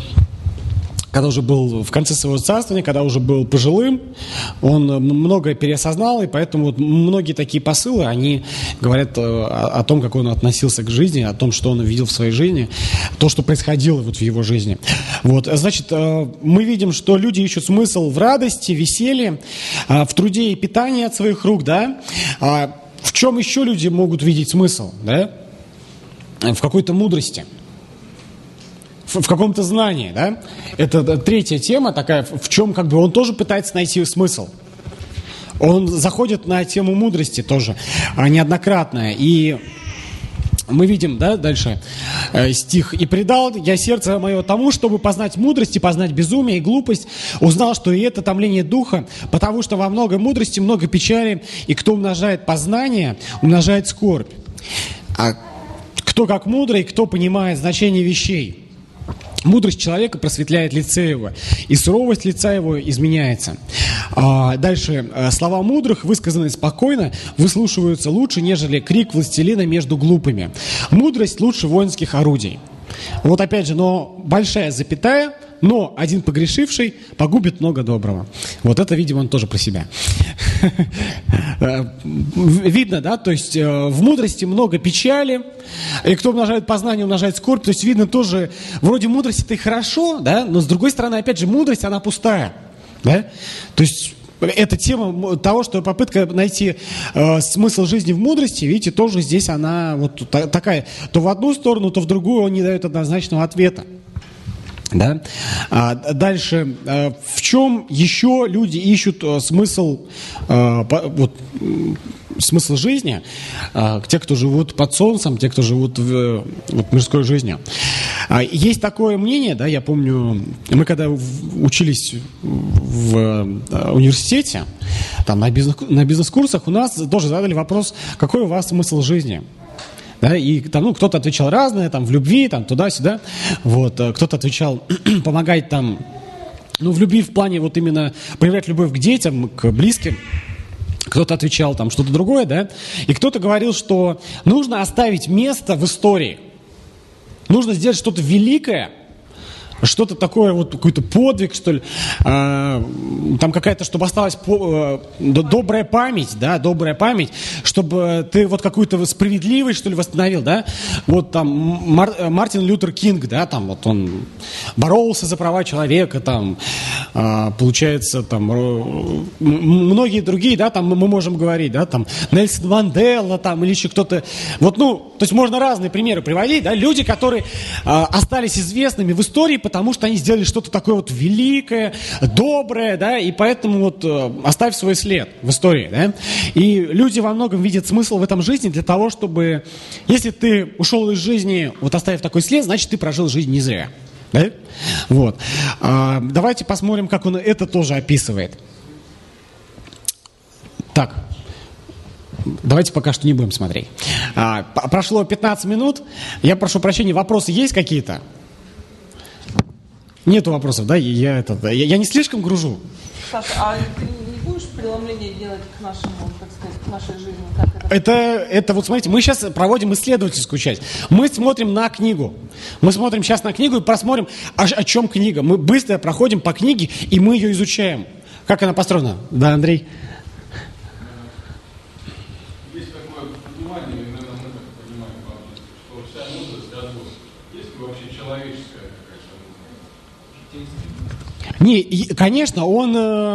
когда уже был в конце своего царствования, когда уже был пожилым, он многое переосознал, и поэтому вот многие такие посылы, они говорят о, о том, как он относился к жизни, о том, что он видел в своей жизни, то, что происходило вот в его жизни. Вот, значит, мы видим, что люди ищут смысл в радости, веселье, в труде и питании от своих рук, да. В чем еще люди могут видеть смысл, да? В какой-то мудрости. В каком-то знании, да? Это третья тема такая, в чем как бы он тоже пытается найти смысл. Он заходит на тему мудрости тоже неоднократно. И мы видим, да, дальше э, стих. «И предал я сердце мое тому, чтобы познать мудрость и познать безумие и глупость. Узнал, что и это томление духа, потому что во много мудрости, много печали, и кто умножает познание, умножает скорбь». А кто как мудрый, кто понимает значение вещей. Мудрость человека просветляет лице его, и суровость лица его изменяется. А дальше. Слова мудрых, высказанные спокойно, выслушиваются лучше, нежели крик властелина между глупыми. Мудрость лучше воинских орудий. Вот опять же, но большая запятая, но один погрешивший погубит много доброго. Вот это, видимо, он тоже про себя. Видно, да, то есть в мудрости много печали, и кто умножает познание, умножает скорбь. То есть видно тоже, вроде мудрость это и хорошо, да, но с другой стороны, опять же, мудрость, она пустая, да, то есть эта тема того, что попытка найти э, смысл жизни в мудрости, видите, тоже здесь она вот та, такая, то в одну сторону, то в другую, он не дает однозначного ответа. Да? А дальше, э, в чем еще люди ищут э, смысл, э, по, вот, смысл жизни? Э, те, кто живут под солнцем, те, кто живут в, вот, мирской жизнью. А, есть такое мнение, да, я помню, мы когда в, учились в э, университете, там на, бизнес, на бизнес-курсах у нас тоже задали вопрос, какой у вас смысл жизни? Да, и там, ну, кто-то отвечал разное, там, в любви, там, туда-сюда. Вот, кто-то отвечал помогать там, ну, в любви в плане вот именно проявлять любовь к детям, к близким. Кто-то отвечал там что-то другое, да. И кто-то говорил, что нужно оставить место в истории. Нужно сделать что-то великое, что-то такое, вот какой-то подвиг, что ли, а, там какая-то, чтобы осталась по, а, добрая память, да, добрая память, чтобы ты вот какую-то справедливость, что ли, восстановил, да, вот там Мар, Мартин Лютер Кинг, да, там вот он боролся за права человека, там, а, получается, там, многие другие, да, там мы можем говорить, да, там, Нельсон Мандела, там, или еще кто-то, вот, ну, то есть можно разные примеры приводить, да, люди, которые а, остались известными в истории, потому что они сделали что-то такое вот великое, доброе, да, и поэтому вот э, оставь свой след в истории, да. И люди во многом видят смысл в этом жизни для того, чтобы, если ты ушел из жизни, вот оставив такой след, значит, ты прожил жизнь не зря. Да? Вот. А, давайте посмотрим, как он это тоже описывает. Так. Давайте пока что не будем смотреть. А, прошло пятнадцать минут. Я прошу прощения, вопросы есть какие-то? Нету вопросов, да? Я, это, я, я не слишком гружу? Саша, а ты не будешь преломление делать к нашему, так сказать, к нашей жизни? Как это? Это, это вот смотрите, мы сейчас проводим исследовательскую часть. Мы смотрим на книгу. Мы смотрим сейчас на книгу и просмотрим, о, о чем книга. Мы быстро проходим по книге, и мы ее изучаем. Как она построена? Да, Андрей? Не, конечно, он,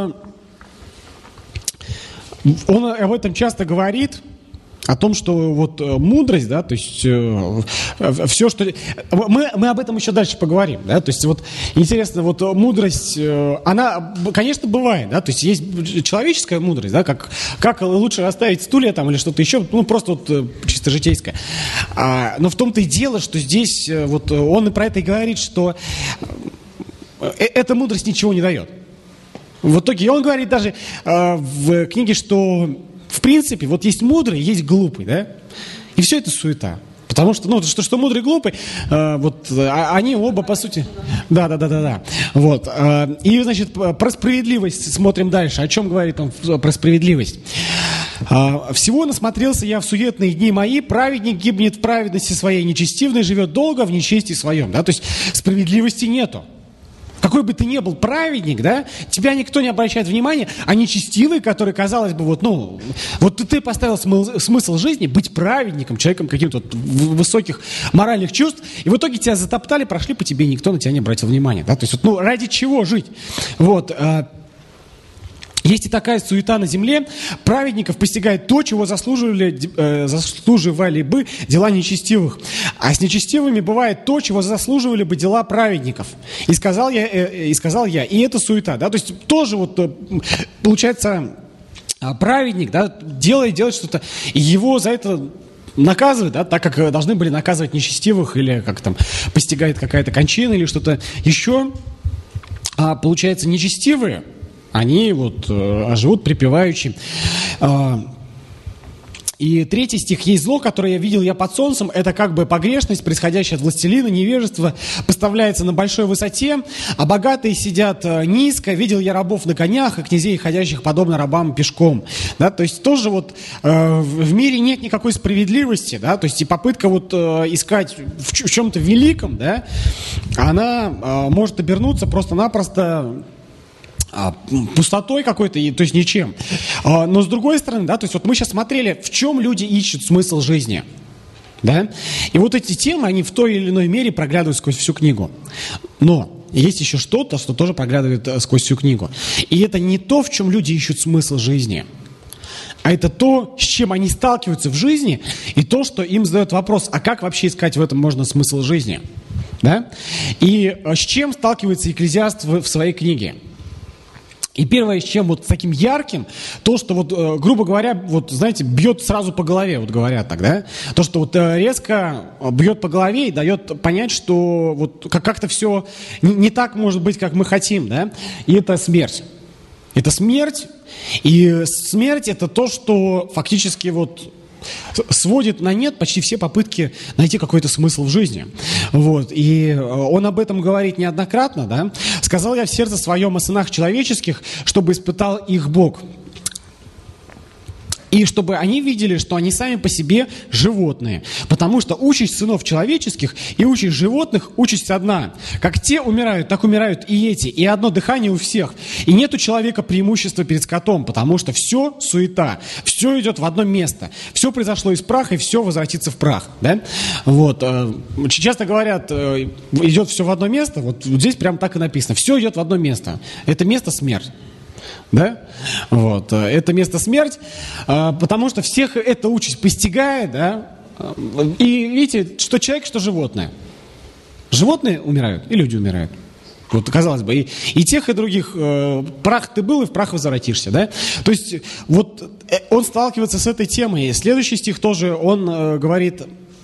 он об этом часто говорит, о том, что вот мудрость, да, то есть все, что... Мы, мы об этом еще дальше поговорим, да, то есть вот интересно, вот мудрость, она, конечно, бывает, да, то есть есть человеческая мудрость, да, как, как лучше расставить стулья там или что-то еще, ну, просто вот чисто житейское. А, но в том-то и дело, что здесь вот он и про это и говорит, что... Эта мудрость ничего не дает. В итоге он говорит даже э, в книге, что в принципе вот есть мудрый, есть глупый, да? И все это суета. Потому что, ну, что, что мудрый и глупый, э, вот, а, они оба, по сути... Да, да, да, да, да. Вот. Э, и, значит, про справедливость смотрим дальше. О чем говорит он про справедливость? Э, «Всего насмотрелся я в суетные дни мои, праведник гибнет в праведности своей, нечестивый живет долго в нечестии своем». Да? То есть справедливости нету. Какой бы ты ни был праведник, да, тебя никто не обращает внимания, а нечестивый, который, казалось бы, вот, ну, вот ты, ты поставил смысл, смысл жизни быть праведником, человеком каким-то вот высоких моральных чувств, и в итоге тебя затоптали, прошли по тебе, никто на тебя не обратил внимания, да, то есть, вот, ну, ради чего жить? Вот, а, есть и такая суета на земле, праведников постигает то, чего заслуживали, э, заслуживали бы дела нечестивых. А с нечестивыми бывает то, чего заслуживали бы дела праведников. И сказал я, э, и, сказал я, и это суета. Да? То есть тоже вот, э, получается, праведник, да, делает, делает что-то, и его за это наказывают, да, так как должны были наказывать нечестивых, или как там, постигает какая-то кончина, или что-то еще. А получается, нечестивые, они вот э, живут припеваючи. Э, и третий стих. «Есть зло, которое я видел я под солнцем, это как бы погрешность, происходящая от властелина, невежество, поставляется на большой высоте, а богатые сидят э, низко. Видел я рабов на конях, и князей, ходящих подобно рабам пешком». Да, то есть тоже вот э, в мире нет никакой справедливости, да, то есть и попытка вот э, искать в, в чем-то великом, да, она э, может обернуться просто-напросто пустотой какой-то, то есть ничем. Но с другой стороны, да, то есть вот мы сейчас смотрели, в чем люди ищут смысл жизни. Да? И вот эти темы, они в той или иной мере проглядывают сквозь всю книгу. Но есть еще что-то, что тоже проглядывает сквозь всю книгу. И это не то, в чем люди ищут смысл жизни, а это то, с чем они сталкиваются в жизни, и то, что им задает вопрос, а как вообще искать в этом можно смысл жизни? Да? И с чем сталкивается Экклезиаст в, в своей книге? И первое, с чем вот таким ярким, то, что вот, э, грубо говоря, вот, знаете, бьет сразу по голове, вот говорят так, да? То, что вот э, резко бьет по голове и дает понять, что вот как-то все не, не так может быть, как мы хотим, да? И это смерть. Это смерть, и смерть это то, что фактически вот сводит на нет почти все попытки найти какой-то смысл в жизни. Вот. И он об этом говорит неоднократно, да? «Сказал я в сердце своем о сынах человеческих, чтобы испытал их Бог». И чтобы они видели, что они сами по себе животные. Потому что участь сынов человеческих и участь животных участь одна. Как те умирают, так умирают и эти. И одно дыхание у всех. И нет у человека преимущества перед скотом, потому что все суета. Все идет в одно место. Все произошло из праха, и все возвратится в прах. Да? Вот. Часто говорят, идет все в одно место. Вот здесь прям так и написано. Все идет в одно место. Это место смерть. Да? Вот. Это место смерть, потому что всех эта участь постигает, да? И видите, что человек, что животное. Животные умирают, и люди умирают. Вот, казалось бы, и, и тех, и других, э, прах ты был, и в прах возвратишься, да? То есть, вот, он сталкивается с этой темой. Следующий стих тоже, он э, говорит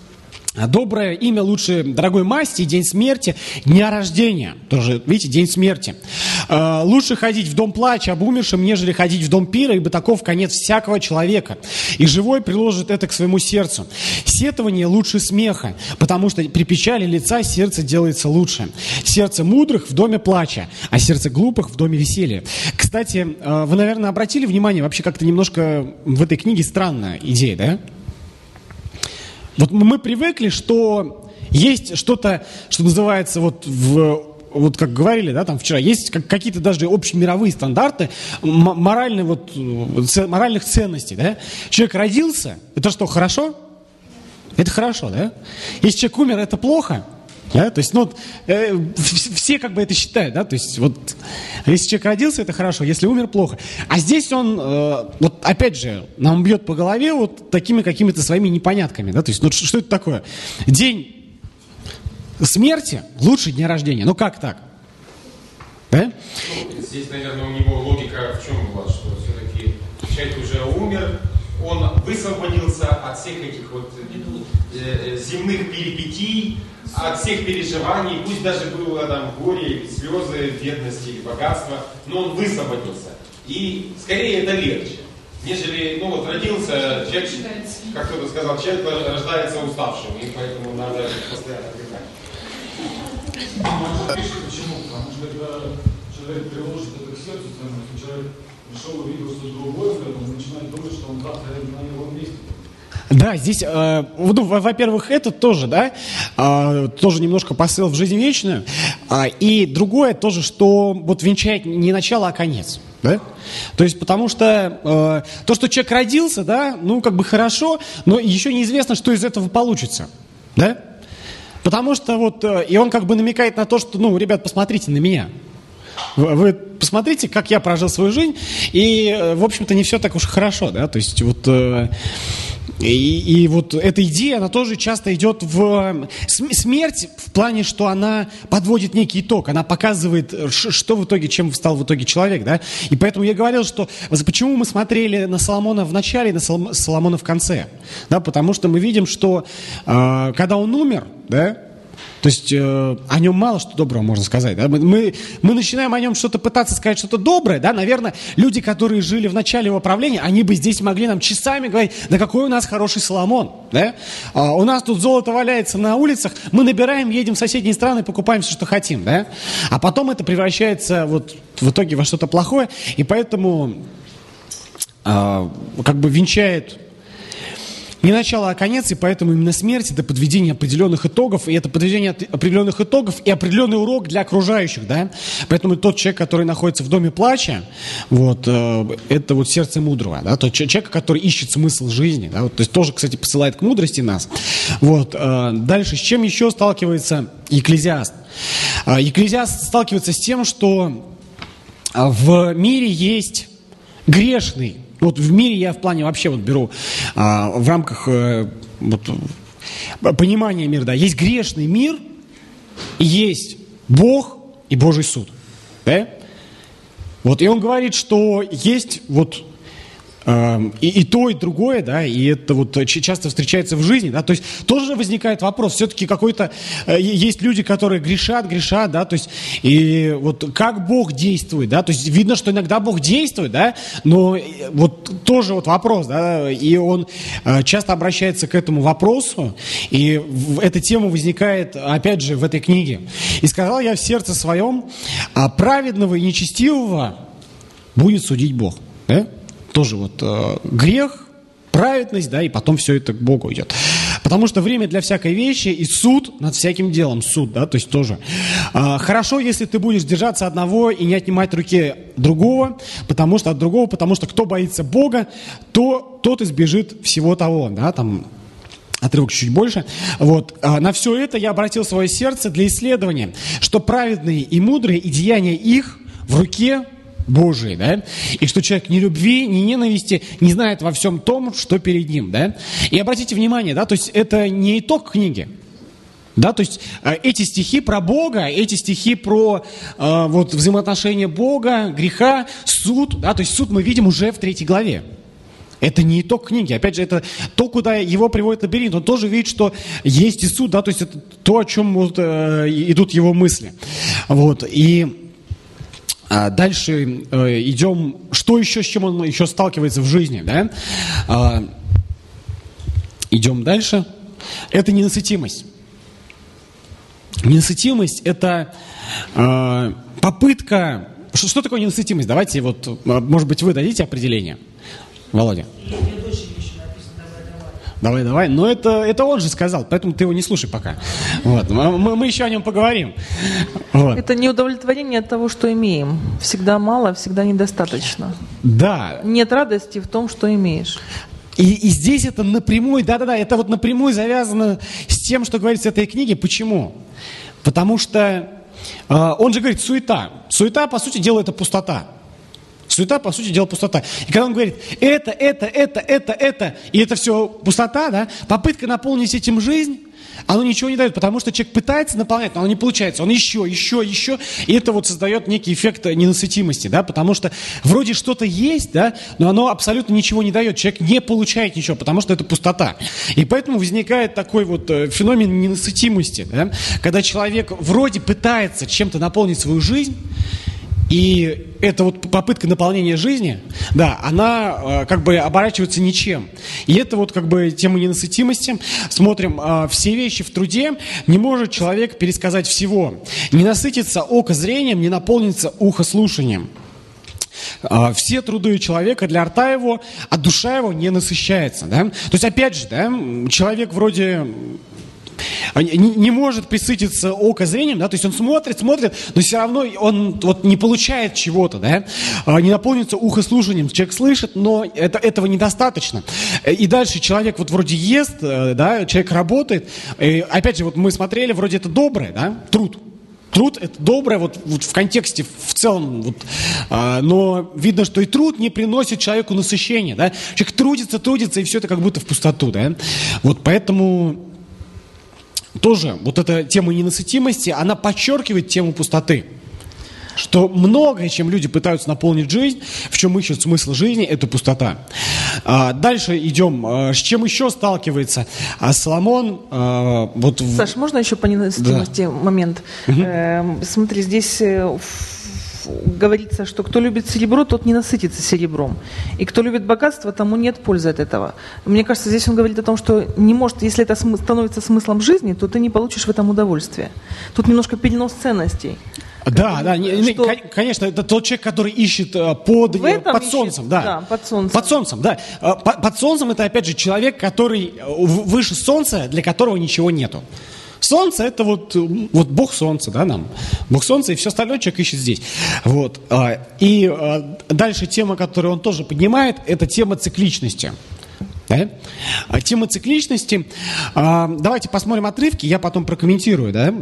Доброе имя лучше дорогой масти, день смерти, дня рождения. Тоже, видите, день смерти. Э, лучше ходить в дом плача об умершем, нежели ходить в дом пира, ибо таков конец всякого человека. И живой приложит это к своему сердцу. Сетование лучше смеха, потому что при печали лица сердце делается лучше. Сердце мудрых в доме плача, а сердце глупых в доме веселья. Кстати, э, вы, наверное, обратили внимание, вообще как-то немножко в этой книге странная идея, да? Вот мы привыкли, что есть что-то, что называется, вот, в, вот как говорили, да, там вчера, есть как, какие-то даже общемировые стандарты моральные, вот, моральных ценностей, да. Человек родился, это что, хорошо? Это хорошо, да? Если человек умер, это плохо? Да? То есть, ну, э, все как бы это считают, да, то есть, вот, если человек родился, это хорошо, если умер, плохо. А здесь он, э, вот, опять же, нам бьет по голове вот такими какими-то своими непонятками, да, то есть, ну, что, что это такое? День смерти лучше дня рождения, ну, как так? Да? Ну, здесь, наверное, у него логика в чем была, что все-таки человек уже умер, он высвободился от всех этих вот э, земных перипетий, от всех переживаний, пусть даже было там горе, слезы, бедность или богатство, но он высвободился. И скорее это легче, нежели, ну вот родился человек, как кто-то сказал, человек рождается уставшим, и поэтому надо постоянно отдыхать. Почему? Потому что когда человек приложит это к сердцу, если человек пришел и увидел, что другое, он начинает думать, что он завтра на его месте. Да, здесь, э, ну, во-первых, это тоже, да, э, тоже немножко посыл в жизнь вечную, э, и другое тоже, что вот венчает не начало, а конец, да, то есть потому что э, то, что человек родился, да, ну, как бы хорошо, но еще неизвестно, что из этого получится, да, потому что вот, э, и он как бы намекает на то, что, ну, ребят, посмотрите на меня. Вы посмотрите, как я прожил свою жизнь, и, в общем-то, не все так уж хорошо, да, то есть вот, и, и вот эта идея, она тоже часто идет в смерть, в плане, что она подводит некий итог, она показывает, что в итоге, чем стал в итоге человек, да, и поэтому я говорил, что почему мы смотрели на Соломона в начале и на Соломона в конце, да, потому что мы видим, что когда он умер, да, то есть э, о нем мало что доброго можно сказать. Да? Мы, мы, мы начинаем о нем что-то пытаться сказать, что-то доброе. Да? Наверное, люди, которые жили в начале его правления, они бы здесь могли нам часами говорить, да какой у нас хороший Соломон. Да? А, у нас тут золото валяется на улицах, мы набираем, едем в соседние страны, покупаем все, что хотим. Да? А потом это превращается вот, в итоге во что-то плохое. И поэтому э, как бы венчает... Не начало, а конец, и поэтому именно смерть – это подведение определенных итогов, и это подведение определенных итогов и определенный урок для окружающих, да. Поэтому тот человек, который находится в доме плача, вот, э, это вот сердце мудрого, да, тот человек, который ищет смысл жизни, да, вот, то есть тоже, кстати, посылает к мудрости нас. Вот, э, дальше, с чем еще сталкивается Екклезиаст? Э, Екклезиаст сталкивается с тем, что в мире есть грешный. Вот в мире я в плане вообще вот беру а, в рамках а, вот, понимания мира, да, есть грешный мир, и есть Бог и Божий суд, да? Вот, и он говорит, что есть вот И, и то, и другое, да, и это вот часто встречается в жизни, да, то есть тоже возникает вопрос, все-таки какой-то, есть люди, которые грешат, грешат, да, то есть, и вот как Бог действует, да, то есть видно, что иногда Бог действует, да, но вот тоже вот вопрос, да, и он часто обращается к этому вопросу, и эта тема возникает, опять же, в этой книге. «И сказал я в сердце своем, а праведного и нечестивого будет судить Бог», да. Тоже вот э, грех, праведность, да, и потом все это к Богу идет. Потому что время для всякой вещи и суд над всяким делом, суд, да, то есть тоже. Э, хорошо, если ты будешь держаться одного и не отнимать руки другого, потому что от другого, потому что кто боится Бога, то тот избежит всего того, да, там... Отрывок чуть больше. Вот. А на все это я обратил свое сердце для исследования, что праведные и мудрые, и деяния их в руке Божией, да, и что человек ни любви, ни ненависти не знает во всем том, что перед ним, да. И обратите внимание, да, то есть это не итог книги, да, то есть э, эти стихи про Бога, эти стихи про э, вот взаимоотношения Бога, греха, суд, да, то есть суд мы видим уже в третьей главе. Это не итог книги. Опять же, это то, куда его приводит лабиринт. Он тоже видит, что есть и суд, да, то есть это то, о чем вот, э, идут его мысли. Вот. И а, дальше э, идем, что еще, с чем он еще сталкивается в жизни, да? А, идем дальше. Это ненасытимость. Ненасытимость – это э, попытка... Что, что такое ненасытимость? Давайте, вот, может быть, вы дадите определение. Володя. Давай, давай. Но это, это он же сказал, поэтому ты его не слушай пока. Вот. Мы, мы еще о нем поговорим. Вот. Это неудовлетворение от того, что имеем. Всегда мало, всегда недостаточно. Да. Нет радости в том, что имеешь. И, и здесь это напрямую, да-да-да, это вот напрямую завязано с тем, что говорится в этой книге. Почему? Потому что э, он же говорит суета. Суета, по сути дела, это пустота. Суета, по сути дела, пустота. И когда он говорит, это, это, это, это, это, и это все пустота, да, попытка наполнить этим жизнь, оно ничего не дает, потому что человек пытается наполнять, но оно не получается. Он еще, еще, еще, и это вот создает некий эффект ненасытимости, да, потому что вроде что-то есть, да, но оно абсолютно ничего не дает. Человек не получает ничего, потому что это пустота. И поэтому возникает такой вот феномен ненасытимости, да, когда человек вроде пытается чем-то наполнить свою жизнь, и эта вот попытка наполнения жизни, да, она э, как бы оборачивается ничем. И это вот как бы тема ненасытимости. Смотрим, э, все вещи в труде не может человек пересказать всего. Не насытится око зрением, не наполнится ухо слушанием. Э, все труды человека для рта его, а душа его не насыщается. Да? То есть опять же, да, человек вроде... Не, не может присытиться око зрением, да, то есть он смотрит, смотрит, но все равно он вот не получает чего-то, да, не наполнится ухо слушанием, человек слышит, но это, этого недостаточно. И дальше человек вот вроде ест, да, человек работает, и опять же вот мы смотрели, вроде это доброе, да, труд. Труд – это доброе вот, вот в контексте в целом, вот, а, но видно, что и труд не приносит человеку насыщения, да, человек трудится, трудится, и все это как будто в пустоту, да, вот поэтому... Тоже вот эта тема ненасытимости, она подчеркивает тему пустоты. Что многое, чем люди пытаются наполнить жизнь, в чем ищут смысл жизни, это пустота. А, дальше идем. А, с чем еще сталкивается а, Соломон? А, вот в... Саш, можно еще по ненасытимости да. момент? Угу. Э, смотри, здесь... говорится, что кто любит серебро, тот не насытится серебром. И кто любит богатство, тому нет пользы от этого. Мне кажется, здесь он говорит о том, что не может, если это становится смыслом жизни, то ты не получишь в этом удовольствия. Тут немножко перенос ценностей. Да, да, не, что... конечно, это тот человек, который ищет под, под солнцем, ищет, да. да, под солнцем. Под солнцем, да. Под солнцем это опять же человек, который выше солнца, для которого ничего нету. Солнце – это вот, вот Бог Солнца, да, нам. Бог Солнца, и все остальное человек ищет здесь. Вот. И дальше тема, которую он тоже поднимает, это тема цикличности. Да? Тема цикличности. Давайте посмотрим отрывки, я потом прокомментирую, да.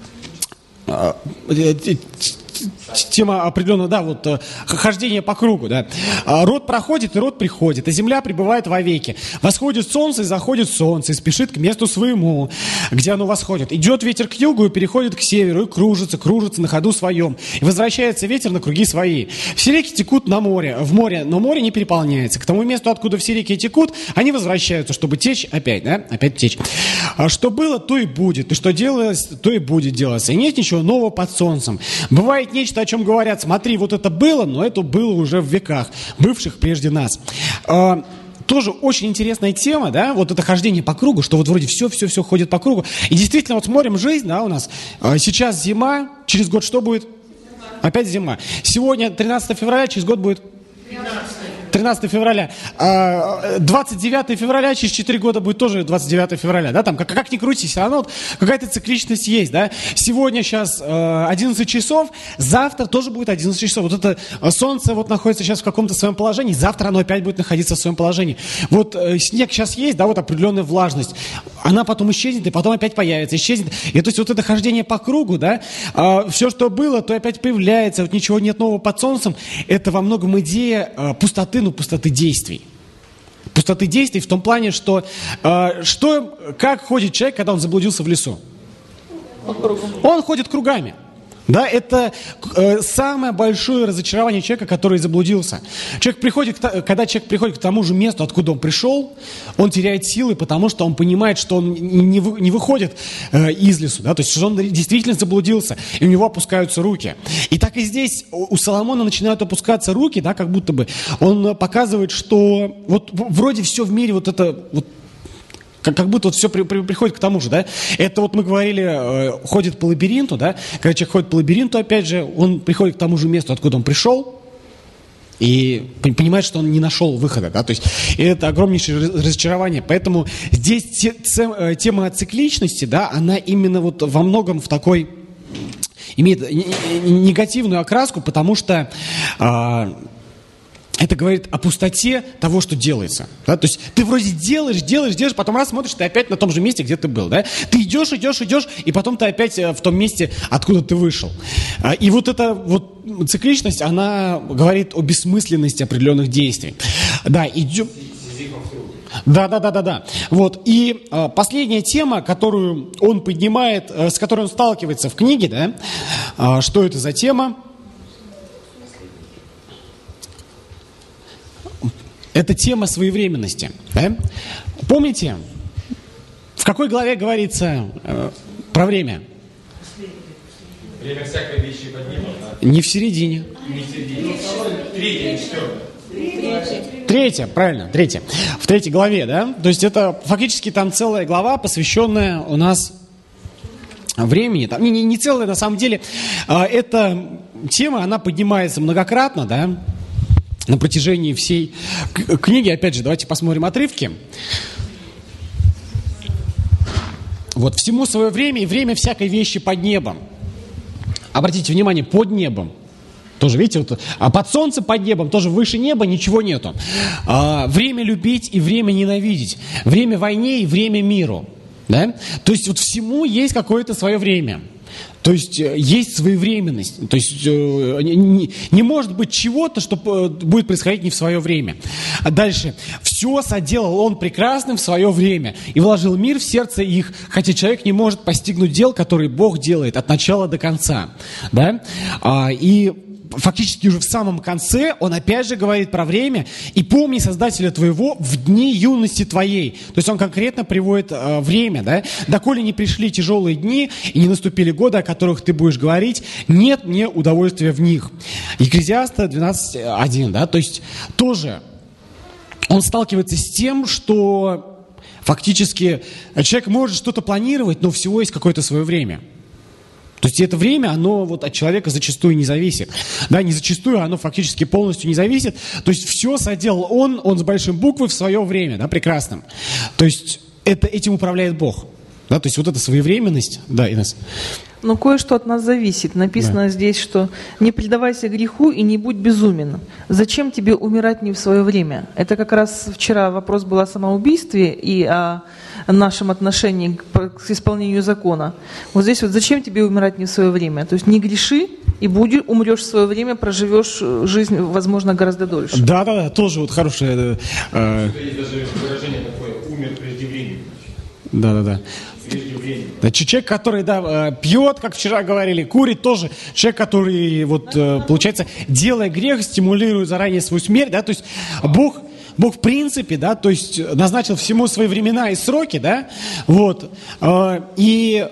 Тема определенно, да, вот хождение по кругу, да. Род проходит, и род приходит, и земля пребывает вовеки. Восходит солнце, и заходит солнце, и спешит к месту своему, где оно восходит. Идет ветер к югу, и переходит к северу, и кружится, кружится на ходу своем. И возвращается ветер на круги свои. Все реки текут на море, в море, но море не переполняется. К тому месту, откуда все реки текут, они возвращаются, чтобы течь опять, да, опять течь. А что было, то и будет, и что делалось, то и будет делаться. И нет ничего нового под солнцем. Бывает нечто, о чем говорят, смотри, вот это было, но это было уже в веках, бывших прежде нас. А, тоже очень интересная тема, да, вот это хождение по кругу, что вот вроде все-все-все ходит по кругу. И действительно, вот смотрим жизнь, да, у нас а, сейчас зима, через год что будет? Опять зима. Сегодня тринадцатое февраля, через год будет? тринадцатое февраля. двадцать девятое февраля, через четыре года будет тоже двадцать девятое февраля. Да? Там, как, как ни крути, все равно вот какая-то цикличность есть. Да? Сегодня сейчас одиннадцать часов, завтра тоже будет одиннадцать часов. Вот это солнце вот находится сейчас в каком-то своем положении, завтра оно опять будет находиться в своем положении. Вот снег сейчас есть, да, вот определенная влажность. Она потом исчезнет, и потом опять появится, исчезнет. И то есть вот это хождение по кругу, да, все, что было, то опять появляется. Вот ничего нет нового под солнцем. Это во многом идея пустоты, ну, пустоты действий. Пустоты действий в том плане, что, э, что как ходит человек, когда он заблудился в лесу? Он ходит кругами. Да, это э, самое большое разочарование человека, который заблудился. Человек приходит, когда человек приходит к тому же месту, откуда он пришел, он теряет силы, потому что он понимает, что он не, вы, не выходит э, из лесу, да, то есть что он действительно заблудился, и у него опускаются руки. И так и здесь у Соломона начинают опускаться руки, да, как будто бы он показывает, что вот вроде все в мире вот это вот, Как, как будто вот все при, при, приходит к тому же, да. Это вот мы говорили, э, ходит по лабиринту, да. Когда человек ходит по лабиринту, опять же, он приходит к тому же месту, откуда он пришел, и понимает, что он не нашел выхода, да. То есть это огромнейшее разочарование. Поэтому здесь те, те, тема цикличности, да, она именно вот во многом в такой имеет негативную окраску, потому что э, это говорит о пустоте того, что делается. Да? То есть ты вроде делаешь, делаешь, делаешь, потом раз смотришь, ты опять на том же месте, где ты был. Да? Ты идешь, идешь, идешь, и потом ты опять в том месте, откуда ты вышел. И вот эта вот цикличность, она говорит о бессмысленности определенных действий. Да, идем... Да, да, да, да, да. Вот. И э, последняя тема, которую он поднимает, э, с которой он сталкивается в книге, да, э, что это за тема? Это тема своевременности. Да? Помните, в какой главе говорится э, про время? Время всякой вещи под небом, да? Не в середине. Не в середине. Третья, четвертая. Третья, правильно, третья. В третьей главе, да? То есть это фактически там целая глава, посвященная у нас времени. Там, не, не, не целая, на самом деле. Э, эта тема, она поднимается многократно, да? На протяжении всей книги. Опять же, давайте посмотрим отрывки. Вот, всему свое время и время всякой вещи под небом. Обратите внимание, под небом. Тоже, видите, вот, а под солнцем, под небом, тоже выше неба ничего нету. А, время любить и время ненавидеть. Время войне и время миру. Да? То есть вот всему есть какое-то свое время. То есть есть своевременность. То есть не, не может быть чего-то, что будет происходить не в свое время. А дальше. Все соделал он прекрасным в свое время и вложил мир в сердце их, хотя человек не может постигнуть дел, которые Бог делает от начала до конца. Да? И фактически уже в самом конце он опять же говорит про время. И помни Создателя твоего в дни юности твоей. То есть он конкретно приводит э, время. Да? Доколе не пришли тяжелые дни и не наступили годы, о которых ты будешь говорить, нет мне удовольствия в них. Екклезиаста двенадцать один. Да? То есть тоже он сталкивается с тем, что фактически человек может что-то планировать, но всего есть какое-то свое время. То есть это время, оно вот от человека зачастую не зависит. Да, не зачастую, оно фактически полностью не зависит. То есть все соделал он, он с большой буквы в свое время, да, прекрасным. То есть это, этим управляет Бог. Да, то есть вот эта своевременность, да, Инесса. Но кое-что от нас зависит. Написано да. здесь, что не предавайся греху и не будь безумен. Зачем тебе умирать не в свое время? Это как раз вчера вопрос был о самоубийстве и о нашем отношении к исполнению закона. Вот здесь вот зачем тебе умирать не в свое время? То есть не греши и будешь, умрешь в свое время, проживешь жизнь, возможно, гораздо дольше. Да-да-да, тоже вот хорошее... Э... Есть даже выражение такое, умер прежде времени. Да-да-да. Да, человек, который да, пьет, как вчера говорили, курит тоже. Человек, который, вот, получается, делая грех, стимулирует заранее свою смерть. Да? То есть Бог, Бог в принципе, да, то есть назначил всему свои времена и сроки. Да? Вот. И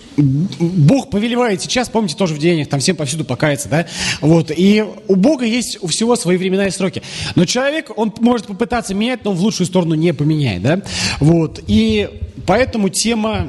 Бог повелевает сейчас, помните, тоже в деяниях, там всем повсюду покаяться, да, вот, и у Бога есть у всего свои времена и сроки, но человек, он может попытаться менять, но в лучшую сторону не поменяет, да, вот, и поэтому тема,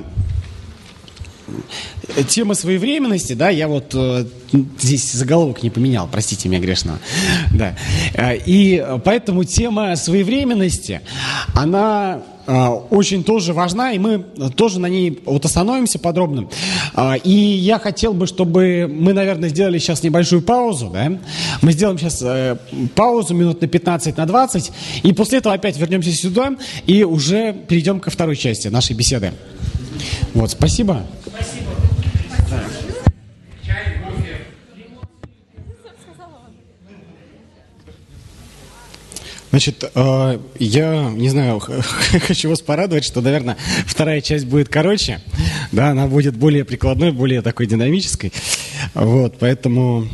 тема своевременности, да, я вот э, здесь заголовок не поменял, простите меня грешного, да, и поэтому тема своевременности, она очень тоже важна, и мы тоже на ней вот остановимся подробно. И я хотел бы, чтобы мы, наверное, сделали сейчас небольшую паузу, да? Мы сделаем сейчас паузу минут на пятнадцать, на двадцать, и после этого опять вернемся сюда и уже перейдем ко второй части нашей беседы. Вот, спасибо. Спасибо. Да. Значит, э, я, не знаю, хочу вас порадовать, что, наверное, вторая часть будет короче, да, она будет более прикладной, более такой динамической. Вот, поэтому...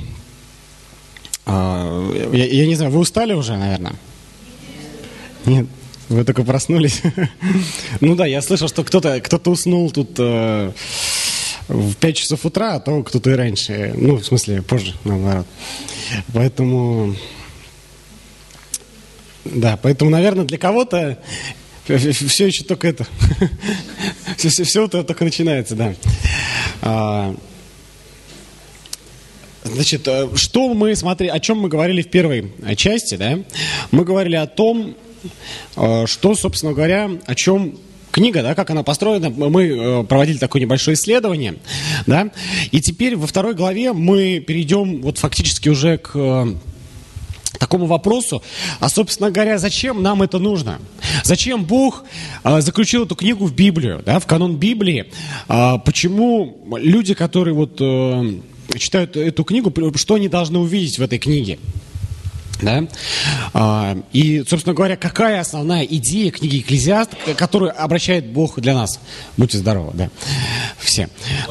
Я, я не знаю, вы устали уже, наверное? Нет, вы только проснулись. Ну да, я слышал, что кто-то кто-то уснул тут э, в пять часов утра, а то кто-то и раньше. Ну, в смысле, позже, наоборот. Поэтому... Да, поэтому, наверное, для кого-то все еще только это... все, все, все это только начинается, да. А, значит, что мы смотрели, о чем мы говорили в первой части, да? Мы говорили о том, что, собственно говоря, о чем книга, да, как она построена. Мы проводили такое небольшое исследование, да? И теперь во второй главе мы перейдем вот фактически уже к такому вопросу, а, собственно говоря, зачем нам это нужно? Зачем Бог а, заключил эту книгу в Библию, да, в канон Библии? А, почему люди, которые вот а, читают эту книгу, что они должны увидеть в этой книге? Да? А, и, собственно говоря, какая основная идея книги «Экклезиаст», которую обращает Бог для нас? Будьте здоровы, да, все.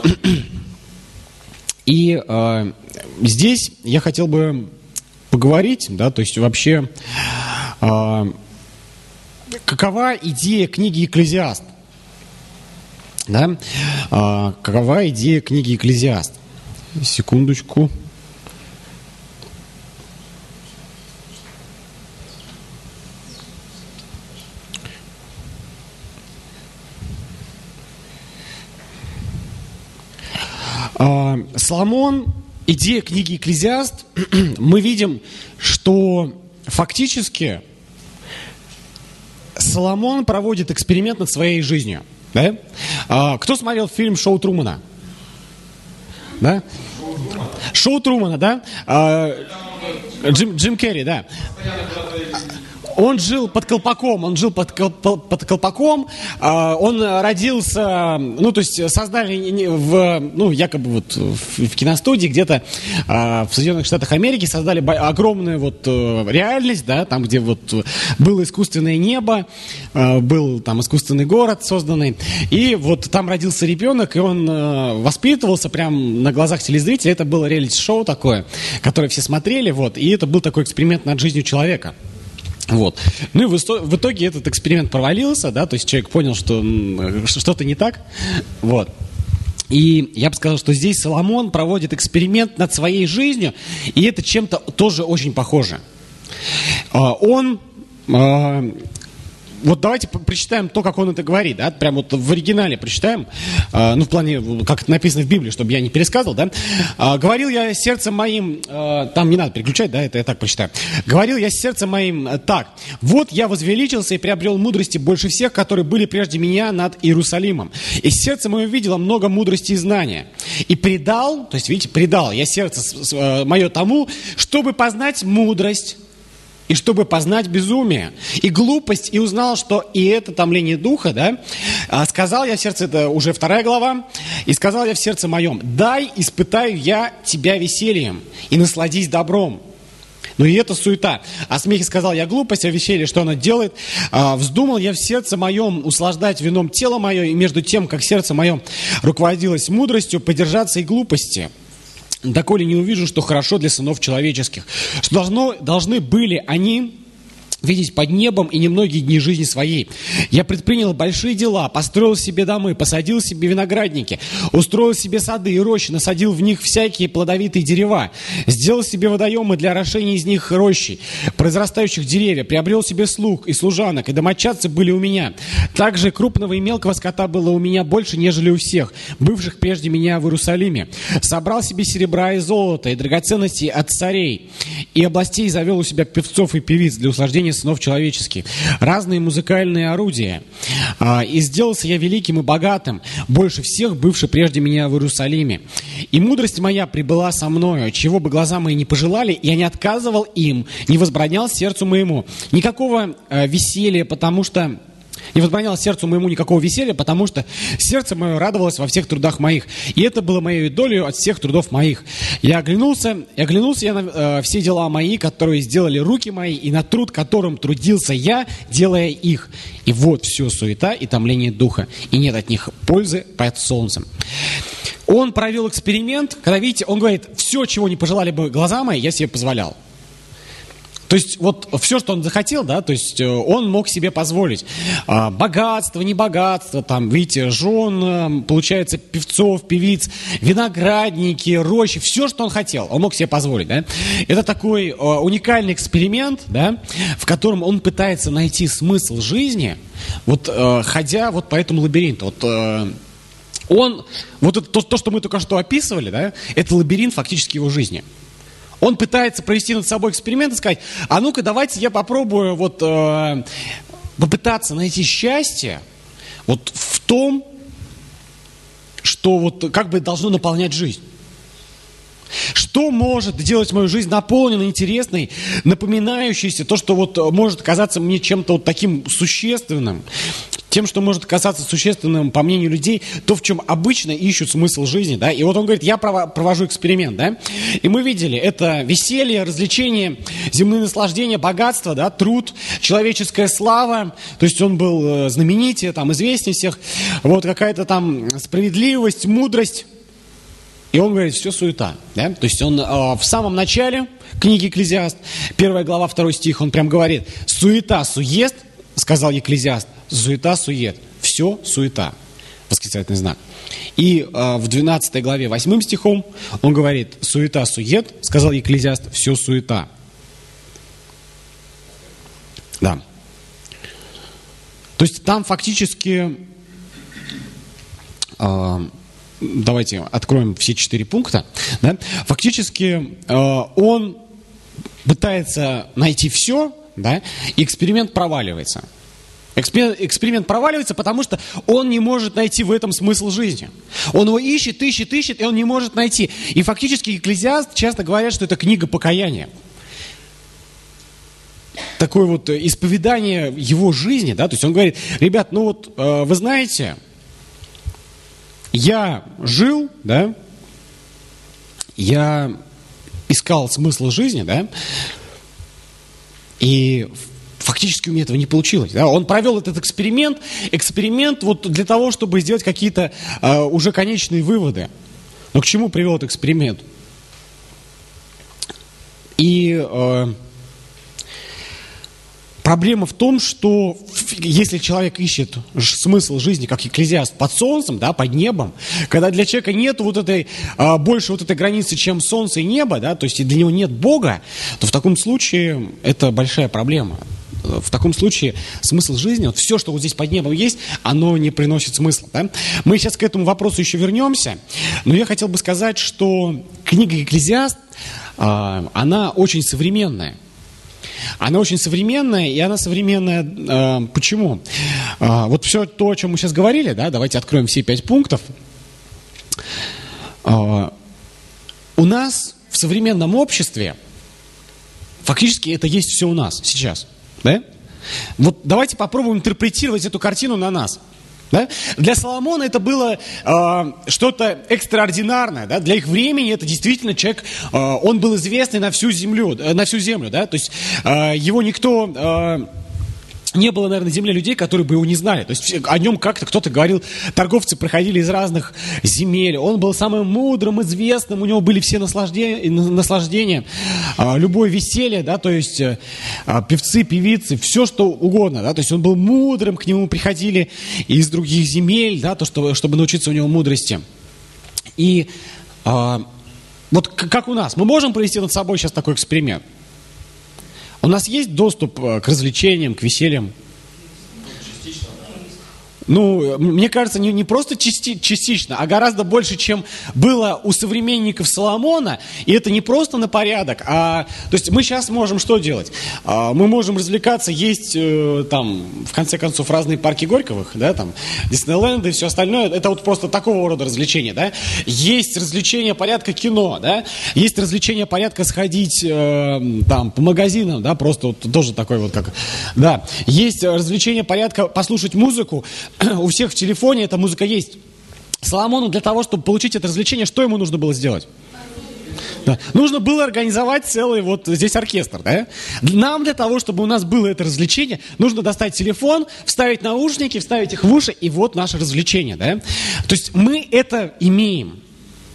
И а, здесь я хотел бы поговорить, да, то есть вообще, э, какова идея книги «Экклезиаст», да, э, какова идея книги «Экклезиаст». Секундочку. Э, Соломон. Идея книги «Экклезиаст», мы видим, что фактически Соломон проводит эксперимент над своей жизнью. Да? А, кто смотрел фильм «Шоу Трумана»? Да? «Шоу Трумана», да? А, Джим, Джим Керри, да. Он жил под колпаком, он жил под, под колпаком, он родился, ну, то есть создали в, ну, якобы вот в киностудии где-то в Соединенных Штатах Америки создали огромную вот реальность, да, там, где вот было искусственное небо, был там искусственный город созданный, и вот там родился ребенок, и он воспитывался прямо на глазах телезрителей, это было реалити-шоу такое, которое все смотрели, вот, и это был такой эксперимент над жизнью человека. Вот. Ну и в, в итоге этот эксперимент провалился, да, то есть человек понял, что что-то не так, вот. И я бы сказал, что здесь Соломон проводит эксперимент над своей жизнью, и это чем-то тоже очень похоже. Он... Вот давайте прочитаем то, как он это говорит, да, прям вот в оригинале прочитаем, э, ну, в плане, как это написано в Библии, чтобы я не пересказывал, да. Э, «Говорил я сердцем моим», э, там не надо переключать, да, это я так прочитаю. «Говорил я сердцем моим так, вот я возвеличился и приобрел мудрости больше всех, которые были прежде меня над Иерусалимом. И сердце мое видело много мудрости и знания. И предал», то есть, видите, предал я сердце мое тому, чтобы познать мудрость, и чтобы познать безумие и глупость, и узнал, что и это томление духа, да, сказал я в сердце, это уже вторая глава, и сказал я в сердце моем, дай испытаю я тебя весельем, и насладись добром. Ну и это суета. О смехе сказал я глупость, о веселье, что оно делает. А, вздумал я в сердце моем услаждать вином тело мое, и между тем, как сердце мое руководилось мудростью, подержаться и глупости. Доколе не увижу, что хорошо для сынов человеческих, что должно, должны были они видеть под небом и немногие дни жизни своей. Я предпринял большие дела, построил себе домы, посадил себе виноградники, устроил себе сады и рощи, насадил в них всякие плодовитые дерева, сделал себе водоемы для орошения из них рощей, произрастающих деревьев, приобрел себе слуг и служанок, и домочадцы были у меня. Также крупного и мелкого скота было у меня больше, нежели у всех, бывших прежде меня в Иерусалиме. Собрал себе серебра и золота, и драгоценностей от царей, и областей завел у себя певцов и певиц для услаждения сынов человеческих, разные музыкальные орудия. И сделался я великим и богатым, больше всех бывший прежде меня в Иерусалиме. И мудрость моя прибыла со мною, чего бы глаза мои не пожелали, я не отказывал им, не возбранял сердцу моему никакого веселья, потому что не возбранял сердцу моему никакого веселья, потому что сердце мое радовалось во всех трудах моих. И это было моей долей от всех трудов моих. Я оглянулся, и оглянулся я на э, все дела мои, которые сделали руки мои, и на труд, которым трудился я, делая их. И вот все суета и томление духа, и нет от них пользы под солнцем. Он провел эксперимент, когда, видите, он говорит, все, чего не пожелали бы глаза мои, я себе позволял. То есть вот все, что он захотел, да, то есть он мог себе позволить. А, богатство, не богатство, там, видите, жен, получается, певцов, певиц, виноградники, рощи, все, что он хотел, он мог себе позволить, да. Это такой а, уникальный эксперимент, да, в котором он пытается найти смысл жизни, вот а, ходя вот по этому лабиринту. Вот, а, он, вот это, то, то, что мы только что описывали, да, это лабиринт фактически его жизни. Он пытается провести над собой эксперимент и сказать, а ну-ка давайте я попробую вот, э, попытаться найти счастье вот в том, что вот как бы должно наполнять жизнь. Что может делать мою жизнь наполненной, интересной, напоминающейся, то, что вот может казаться мне чем-то вот таким существенным, тем, что может казаться существенным, по мнению людей, то, в чем обычно ищут смысл жизни, да, и вот он говорит, я провожу эксперимент, да, и мы видели, это веселье, развлечение, земные наслаждения, богатство, да, труд, человеческая слава, то есть он был знаменитее, там, известнее всех, вот какая-то там справедливость, мудрость. И он говорит, все суета. Да? То есть он э, в самом начале книги Екклезиаст, первая глава, второй стих, он прям говорит, суета, суест, сказал Екклезиаст, суета, сует, все суета. Восклицательный знак. И э, в двенадцатой главе, восьмым стихом, он говорит, суета, сует, сказал Екклезиаст, все суета. Да. То есть там фактически... Э, Давайте откроем все четыре пункта. Да? Фактически э, он пытается найти все, да, и эксперимент проваливается. Эксперимент, эксперимент проваливается, потому что он не может найти в этом смысл жизни. Он его ищет, ищет, ищет, и он не может найти. И фактически Екклезиаст часто говорят, что это книга покаяния. Такое вот исповедание его жизни, да, то есть он говорит, ребят, ну вот э, вы знаете... Я жил, да, я искал смысл жизни, да, и фактически у меня этого не получилось. Да. Он провел этот эксперимент, эксперимент вот для того, чтобы сделать какие-то э, уже конечные выводы. Но к чему привел этот эксперимент? И э, проблема в том, что если человек ищет смысл жизни, как Екклезиаст, под солнцем, да, под небом, когда для человека нет вот этой, а, больше вот этой границы, чем солнце и небо, да, то есть для него нет Бога, то в таком случае это большая проблема. В таком случае смысл жизни, вот все, что вот здесь под небом есть, оно не приносит смысла. Да? Мы сейчас к этому вопросу еще вернемся, но я хотел бы сказать, что книга Екклезиаст, а, она очень современная. Она очень современная, и она современная э, почему? Э, вот все то, о чем мы сейчас говорили, да, давайте откроем все пять пунктов. Э, у нас в современном обществе фактически это есть все у нас сейчас. Да? Вот давайте попробуем интерпретировать эту картину на нас. Да? Для Соломона это было э, что-то экстраординарное, да? Для их времени это действительно человек, э, он был известный на всю землю, э, на всю землю, да? То есть э, его никто, э, не было, наверное, на земле людей, которые бы его не знали, то есть о нем как-то кто-то говорил, торговцы проходили из разных земель, он был самым мудрым, известным, у него были все наслаждения, наслаждения э, любое веселье, да? То есть э, певцы, певицы, все что угодно, да? То есть он был мудрым, к нему приходили из других земель, да? То, что, чтобы научиться у него мудрости. И э, вот как у нас, мы можем провести над собой сейчас такой эксперимент? У нас есть доступ к развлечениям, к весельям? Частично. Ну, мне кажется, не, не просто части, частично, а гораздо больше, чем было у современников Соломона. И это не просто на порядок, а... То есть мы сейчас можем что делать? А, мы можем развлекаться, есть э, там, в конце концов, разные парки Горьковых, да, там, Диснейленды и все остальное. Это вот просто такого рода развлечения, да. Есть развлечения порядка кино, да. Есть развлечения порядка сходить э, там по магазинам, да, просто вот тоже такой вот как... Да. Есть развлечения порядка послушать музыку. У всех в телефоне эта музыка есть. Соломону для того, чтобы получить это развлечение, что ему нужно было сделать? Да. Нужно было организовать целый вот здесь оркестр. Да? Нам для того, чтобы у нас было это развлечение, нужно достать телефон, вставить наушники, вставить их в уши, и вот наше развлечение. Да? То есть мы это имеем.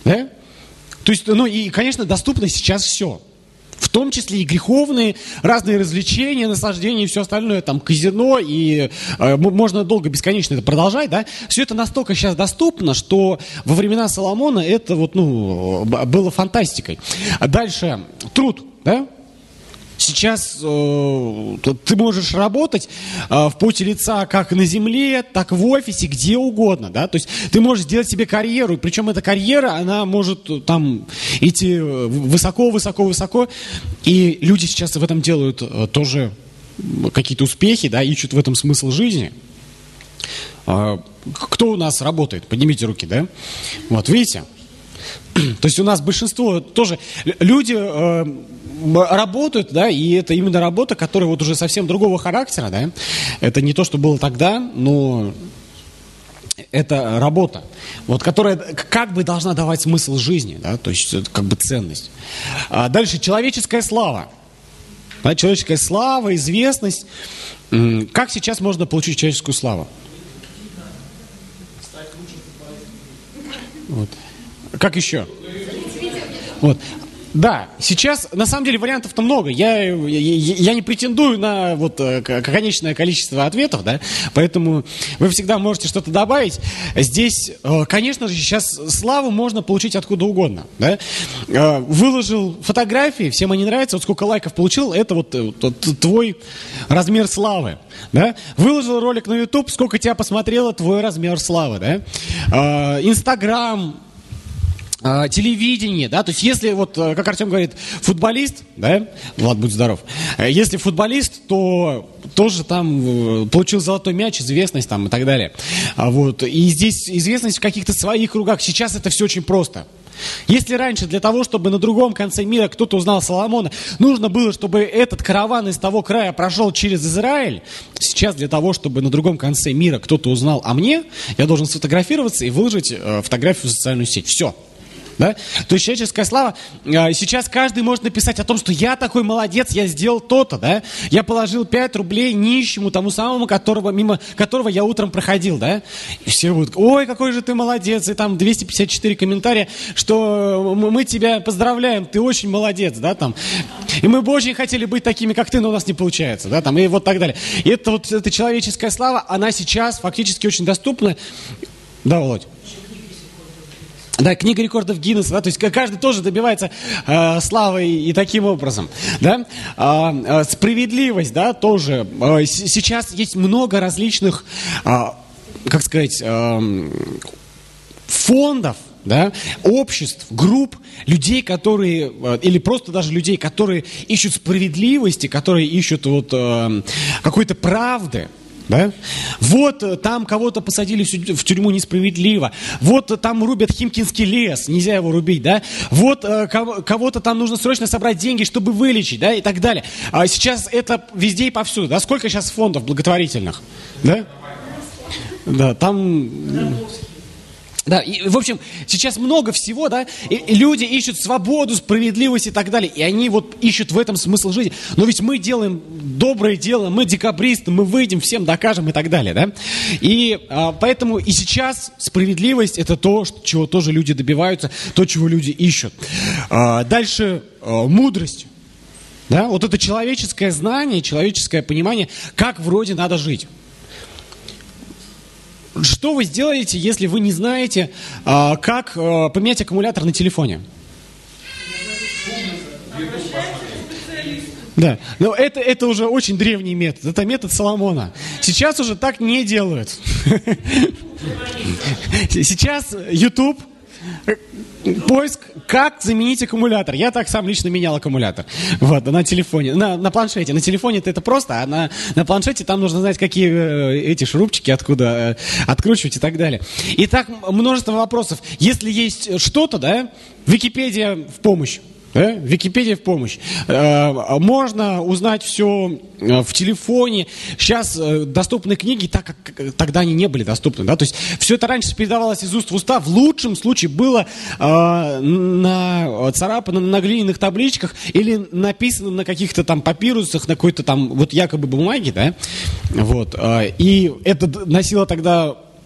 Да? То есть, ну и, конечно, доступно сейчас все. В том числе и греховные, разные развлечения, наслаждения и все остальное, там, казино, и э, можно долго, бесконечно это продолжать, да. Все это настолько сейчас доступно, что во времена Соломона это вот, ну, было фантастикой. А дальше, труд, да. Сейчас э, ты можешь работать э, в поте лица как на земле, так в офисе, где угодно, да, то есть ты можешь сделать себе карьеру, причем эта карьера, она может там идти высоко-высоко-высоко, и люди сейчас в этом делают э, тоже какие-то успехи, да, ищут в этом смысл жизни. Э, кто у нас работает? Поднимите руки, да, вот, видите? То есть у нас большинство тоже, люди э, работают, да, и это именно работа, которая вот уже совсем другого характера, да, это не то, что было тогда, но это работа, вот, которая как бы должна давать смысл жизни, да, то есть это как бы ценность. А дальше человеческая слава, да, человеческая слава, известность. Как сейчас можно получить человеческую славу? Вот. Как еще? Вот. Да, сейчас на самом деле вариантов-то много. Я, я, я не претендую на вот, конечное количество ответов, да, поэтому вы всегда можете что-то добавить. Здесь, конечно же, сейчас славу можно получить откуда угодно. Да? Выложил фотографии, всем они нравятся, вот сколько лайков получил, это вот, вот твой размер славы. Да? Выложил ролик на YouTube, сколько тебя посмотрело, твой размер славы. Да? Инстаграм, телевидение, да, то есть если вот, как Артем говорит, футболист, да, Влад, будь здоров, если футболист, то тоже там получил золотой мяч, известность там и так далее, вот, и здесь известность в каких-то своих кругах, сейчас это все очень просто. Если раньше для того, чтобы на другом конце мира кто-то узнал Соломона, нужно было, чтобы этот караван из того края прошел через Израиль, сейчас для того, чтобы на другом конце мира кто-то узнал о мне, я должен сфотографироваться и выложить фотографию в социальную сеть, все. Да? То есть человеческая слава, сейчас каждый может написать о том, что я такой молодец, я сделал то-то, да? Я положил пять рублей нищему, тому самому, которого, мимо которого я утром проходил, да? И все будут, ой, какой же ты молодец, и там двести пятьдесят четыре комментария, что мы тебя поздравляем, ты очень молодец, да, там. И мы бы очень хотели быть такими, как ты, но у нас не получается, да, там, и вот так далее. И это вот эта человеческая слава, она сейчас фактически очень доступна. Да, Володь? Да, книга рекордов Гиннесса, да, то есть каждый тоже добивается э, славы и, и таким образом, да. А, а, справедливость, да, тоже. А, с, сейчас есть много различных, а, как сказать, а, фондов, да, обществ, групп, людей, которые, или просто даже людей, которые ищут справедливости, которые ищут вот а, какой-то правды. Да? Вот там кого-то посадили в тюрьму несправедливо. Вот там рубят Химкинский лес, нельзя его рубить, да? Вот кого-то там нужно срочно собрать деньги, чтобы вылечить, да, и так далее. А сейчас это везде и повсюду, да? Сколько сейчас фондов благотворительных, да? Да, там... Да, и, в общем, сейчас много всего, да, и, и люди ищут свободу, справедливость и так далее, и они вот ищут в этом смысл жизни. Но ведь мы делаем доброе дело, мы декабристы, мы выйдем, всем докажем и так далее, да. И а, поэтому и сейчас справедливость – это то, чего тоже люди добиваются, то, чего люди ищут. А, дальше а, мудрость, да, вот это человеческое знание, человеческое понимание, как вроде надо жить. Что вы сделаете, если вы не знаете, а, как а, поменять аккумулятор на телефоне? Да, но это, это уже очень древний метод. Это метод Соломона. Сейчас уже так не делают. Сейчас YouTube, поиск, как заменить аккумулятор. Я так сам лично менял аккумулятор. Вот, на телефоне, на, на планшете. На телефоне это просто, а на, на планшете там нужно знать, какие э, эти шурупчики, откуда э, откручивать и так далее. И так множество вопросов. Если есть что-то, да, Википедия в помощь. Да? Википедия в помощь. Э, можно узнать все в телефоне. Сейчас э, доступны книги, так как тогда они не были доступны. Да? То есть все это раньше передавалось из уст в уста. В лучшем случае было э, на, царапано на глиняных табличках или написано на каких-то там папирусах, на какой-то там вот якобы бумаге. Да? Вот. Э, и это носило тогда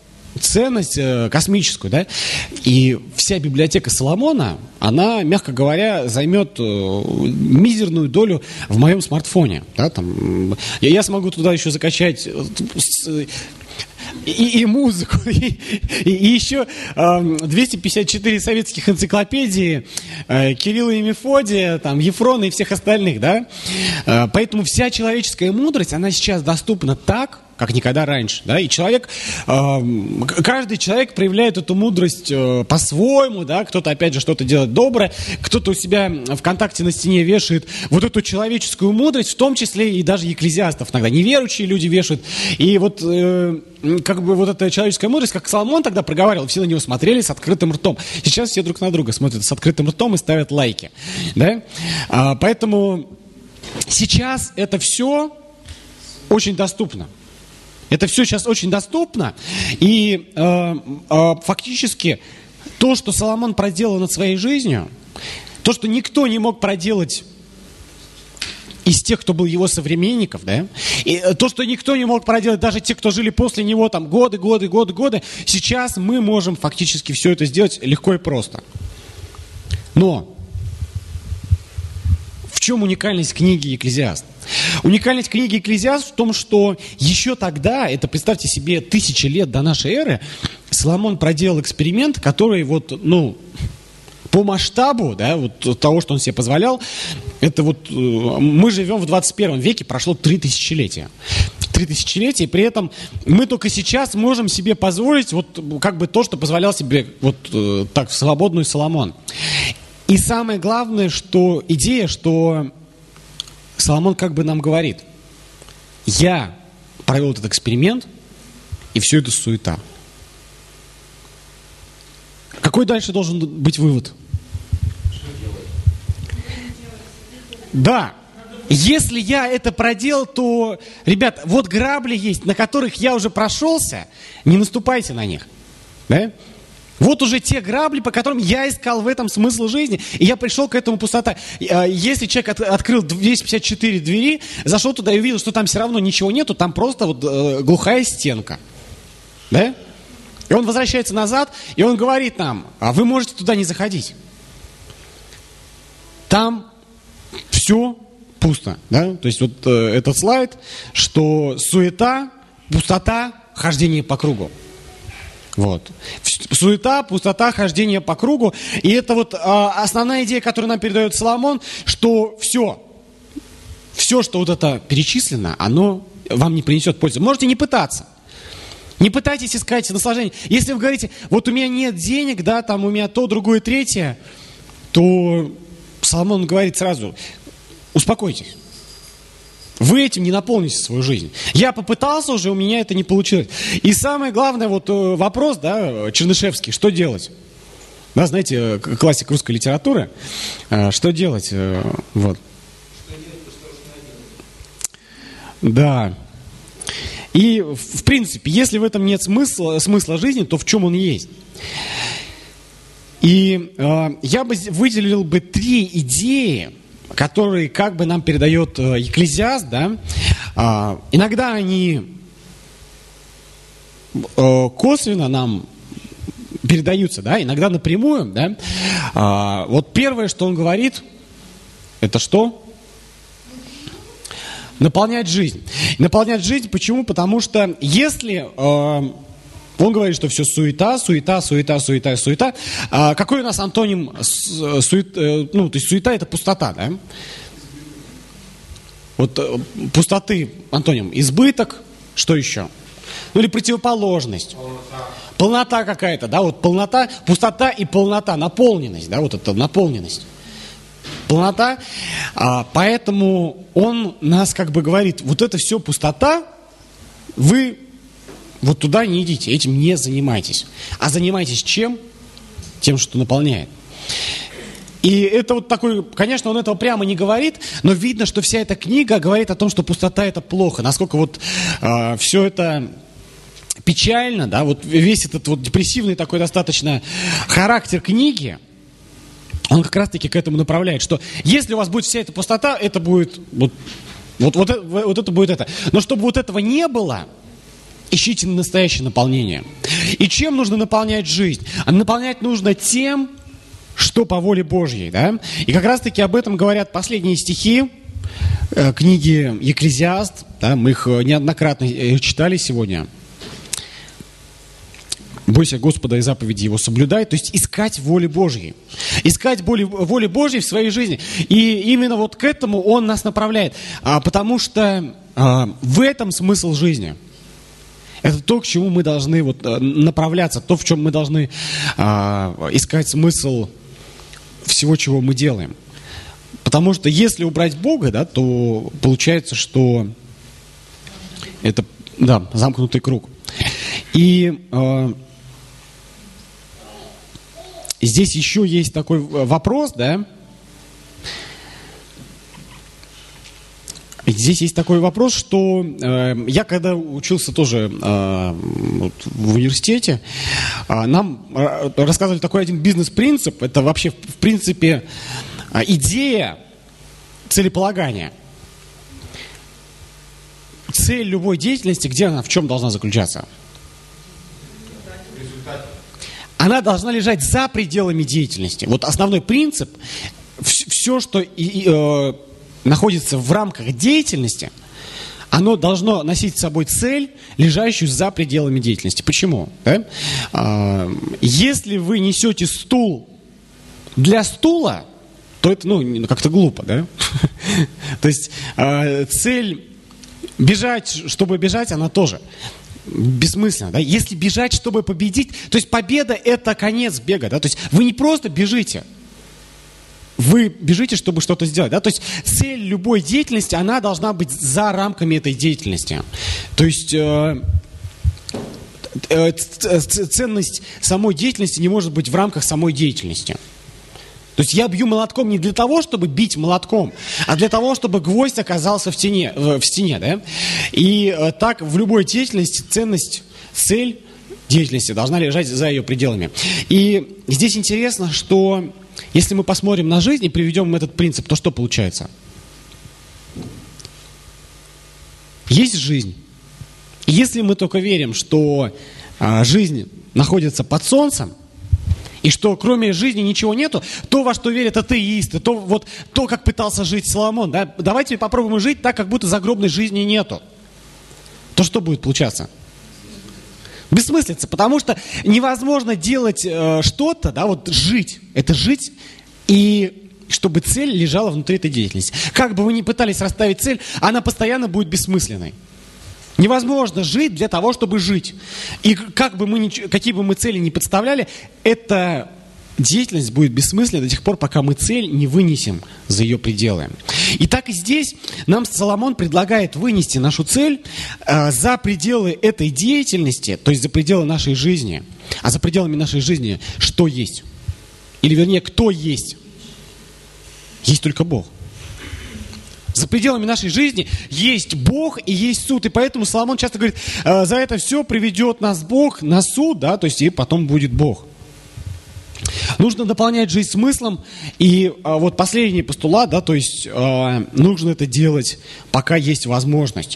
ценность э, космическую, да, и вся библиотека Соломона, она, мягко говоря, займет э, мизерную долю в моем смартфоне, да, там, я, я смогу туда еще закачать э, с, И, и музыку, и, и, и еще э, двести пятьдесят четыре советских энциклопедии э, Кирилла и Мефодия, там, Ефрона и всех остальных, да. Э, поэтому вся человеческая мудрость, она сейчас доступна так, как никогда раньше, да, и человек, э, каждый человек проявляет эту мудрость э, по-своему, да, кто-то, опять же, что-то делает доброе, кто-то у себя ВКонтакте на стене вешает вот эту человеческую мудрость, в том числе и даже екклезиастов иногда, неверующие люди вешают, и вот, э, как бы вот эта человеческая мудрость, как Соломон тогда проговаривал, все на него смотрели с открытым ртом, сейчас все друг на друга смотрят с открытым ртом и ставят лайки, да, а, поэтому сейчас это все очень доступно. Это все сейчас очень доступно, и э, э, фактически то, что Соломон проделал над своей жизнью, то, что никто не мог проделать из тех, кто был его современников, да, и то, что никто не мог проделать, даже те, кто жили после него там годы, годы, годы, годы, сейчас мы можем фактически все это сделать легко и просто. Но в чем уникальность книги «Екклезиаст»? Уникальность книги «Екклезиаст» в том, что еще тогда, это, представьте себе, тысячи лет до нашей эры, Соломон проделал эксперимент, который вот, ну, по масштабу, да, вот того, что он себе позволял, это вот, мы живем в двадцать первом веке, прошло три тысячелетия. Три тысячелетия, и при этом мы только сейчас можем себе позволить вот как бы то, что позволял себе вот так в свободную Соломон. И самое главное, что идея, что Соломон как бы нам говорит: я провел этот эксперимент, и все это суета. Какой дальше должен быть вывод? Да, если я это проделал, то, ребят, вот грабли есть, на которых я уже прошелся, не наступайте на них, да? Вот уже те грабли, по которым я искал в этом смысл жизни, и я пришел к этому пустота. Если человек от, открыл двести пятьдесят четыре двери, зашел туда и увидел, что там все равно ничего нету, там просто вот э, глухая стенка, да? И он возвращается назад, и он говорит нам: а вы можете туда не заходить. Там все пусто, да? То есть вот э, этот слайд, что суета, пустота, хождение по кругу. Вот. Суета, пустота, хождение по кругу. И это вот а, основная идея, которую нам передает Соломон, что все, все, что вот это перечислено, оно вам не принесет пользы. Можете не пытаться. Не пытайтесь искать наслаждение. Если вы говорите: вот у меня нет денег, да, там у меня то, другое, третье, то Соломон говорит сразу: успокойтесь. Вы этим не наполните свою жизнь. Я попытался уже, у меня это не получилось. И самое главное, вот вопрос, да, Чернышевский, что делать? Да, знаете, классик русской литературы. Что делать? Вот. Да. И, в принципе, если в этом нет смысла, смысла жизни, то в чем он есть? И э, я бы выделил бы три идеи, которые как бы нам передает э, Екклезиаст, да. Э, иногда они э, косвенно нам передаются, да, иногда напрямую, да. Э, вот первое, что он говорит, это что? Наполнять жизнь. Наполнять жизнь почему? Потому что если... Э, Он говорит, что все суета, суета, суета, суета, суета. А какой у нас антоним сует, ну, то есть суета — это пустота, да? Вот пустоты антоним избыток, что еще? Ну или противоположность. Полнота. Полнота какая-то, да, вот полнота, пустота и полнота, наполненность, да, вот это наполненность. Полнота. А, поэтому он нас как бы говорит: вот это все пустота, вы... Вот туда не идите, этим не занимайтесь. А занимайтесь чем? Тем, что наполняет. И это вот такой, конечно, он этого прямо не говорит, но видно, что вся эта книга говорит о том, что пустота — это плохо. Насколько вот э, все это печально, да, вот весь этот вот депрессивный такой достаточно характер книги, он как раз-таки к этому направляет, что если у вас будет вся эта пустота, это будет вот, вот, вот, вот это будет это. Но чтобы вот этого не было, ищите настоящее наполнение. И чем нужно наполнять жизнь? А наполнять нужно тем, что по воле Божьей, да? И как раз-таки об этом говорят последние стихи э, книги Екклезиаст, да? Мы их неоднократно читали сегодня. Бойся Господа и заповеди Его соблюдай, то есть искать воли Божьей. Искать воли, воли Божьей в своей жизни. И именно вот к этому Он нас направляет. А, потому что а, в этом смысл жизни. Это то, к чему мы должны вот, направляться, то, в чем мы должны а, искать смысл всего, чего мы делаем. Потому что если убрать Бога, да, то получается, что это да, замкнутый круг. И а, здесь еще есть такой вопрос, да. Здесь есть такой вопрос, что э, я когда учился тоже э, вот, в университете, э, нам э, рассказывали такой один бизнес-принцип. Это вообще, в принципе, э, идея целеполагания. Цель любой деятельности, где она, в чем должна заключаться? Она должна лежать за пределами деятельности. Вот основной принцип, все, что и, и, э, находится в рамках деятельности, оно должно носить с собой цель, лежащую за пределами деятельности. Почему? Да? Э, если вы несете стул для стула, то это ну, как-то глупо, да? То есть э, цель бежать, чтобы бежать, она тоже бессмысленно, да? Если бежать, чтобы победить, то есть победа – это конец бега, да? То есть вы не просто бежите, вы бежите, чтобы что-то сделать, да? То есть цель любой деятельности, она должна быть за рамками этой деятельности. То есть э, э, ценность самой деятельности не может быть в рамках самой деятельности. То есть я бью молотком не для того, чтобы бить молотком, а для того, чтобы гвоздь оказался в стене, в стене, да? И э, так в любой деятельности ценность, цель деятельности должна лежать за ее пределами. И здесь интересно, что если мы посмотрим на жизнь и приведем этот принцип, то что получается? Есть жизнь. И если мы только верим, что э, жизнь находится под солнцем, и что кроме жизни ничего нету, то, во что верят атеисты, то, вот, то как пытался жить Соломон. Да? Давайте попробуем жить так, как будто загробной жизни нету. То что будет получаться? Бессмыслица, потому что невозможно делать э, что-то, да, вот жить. Это жить, и чтобы цель лежала внутри этой деятельности. Как бы вы ни пытались расставить цель, она постоянно будет бессмысленной. Невозможно жить для того, чтобы жить. И как бы мы, какие бы мы цели ни подставляли, эта деятельность будет бессмысленной до тех пор, пока мы цель не вынесем за ее пределы. И так и здесь нам Соломон предлагает вынести нашу цель э, за пределы этой деятельности, то есть за пределы нашей жизни. А за пределами нашей жизни что есть? Или вернее, кто есть? Есть только Бог. За пределами нашей жизни есть Бог и есть суд. И поэтому Соломон часто говорит, э, за это все приведет нас Бог на суд, да, то есть и потом будет Бог. Нужно наполнять жизнь смыслом. И э, вот последний постулат, да, то есть э, нужно это делать, пока есть возможность.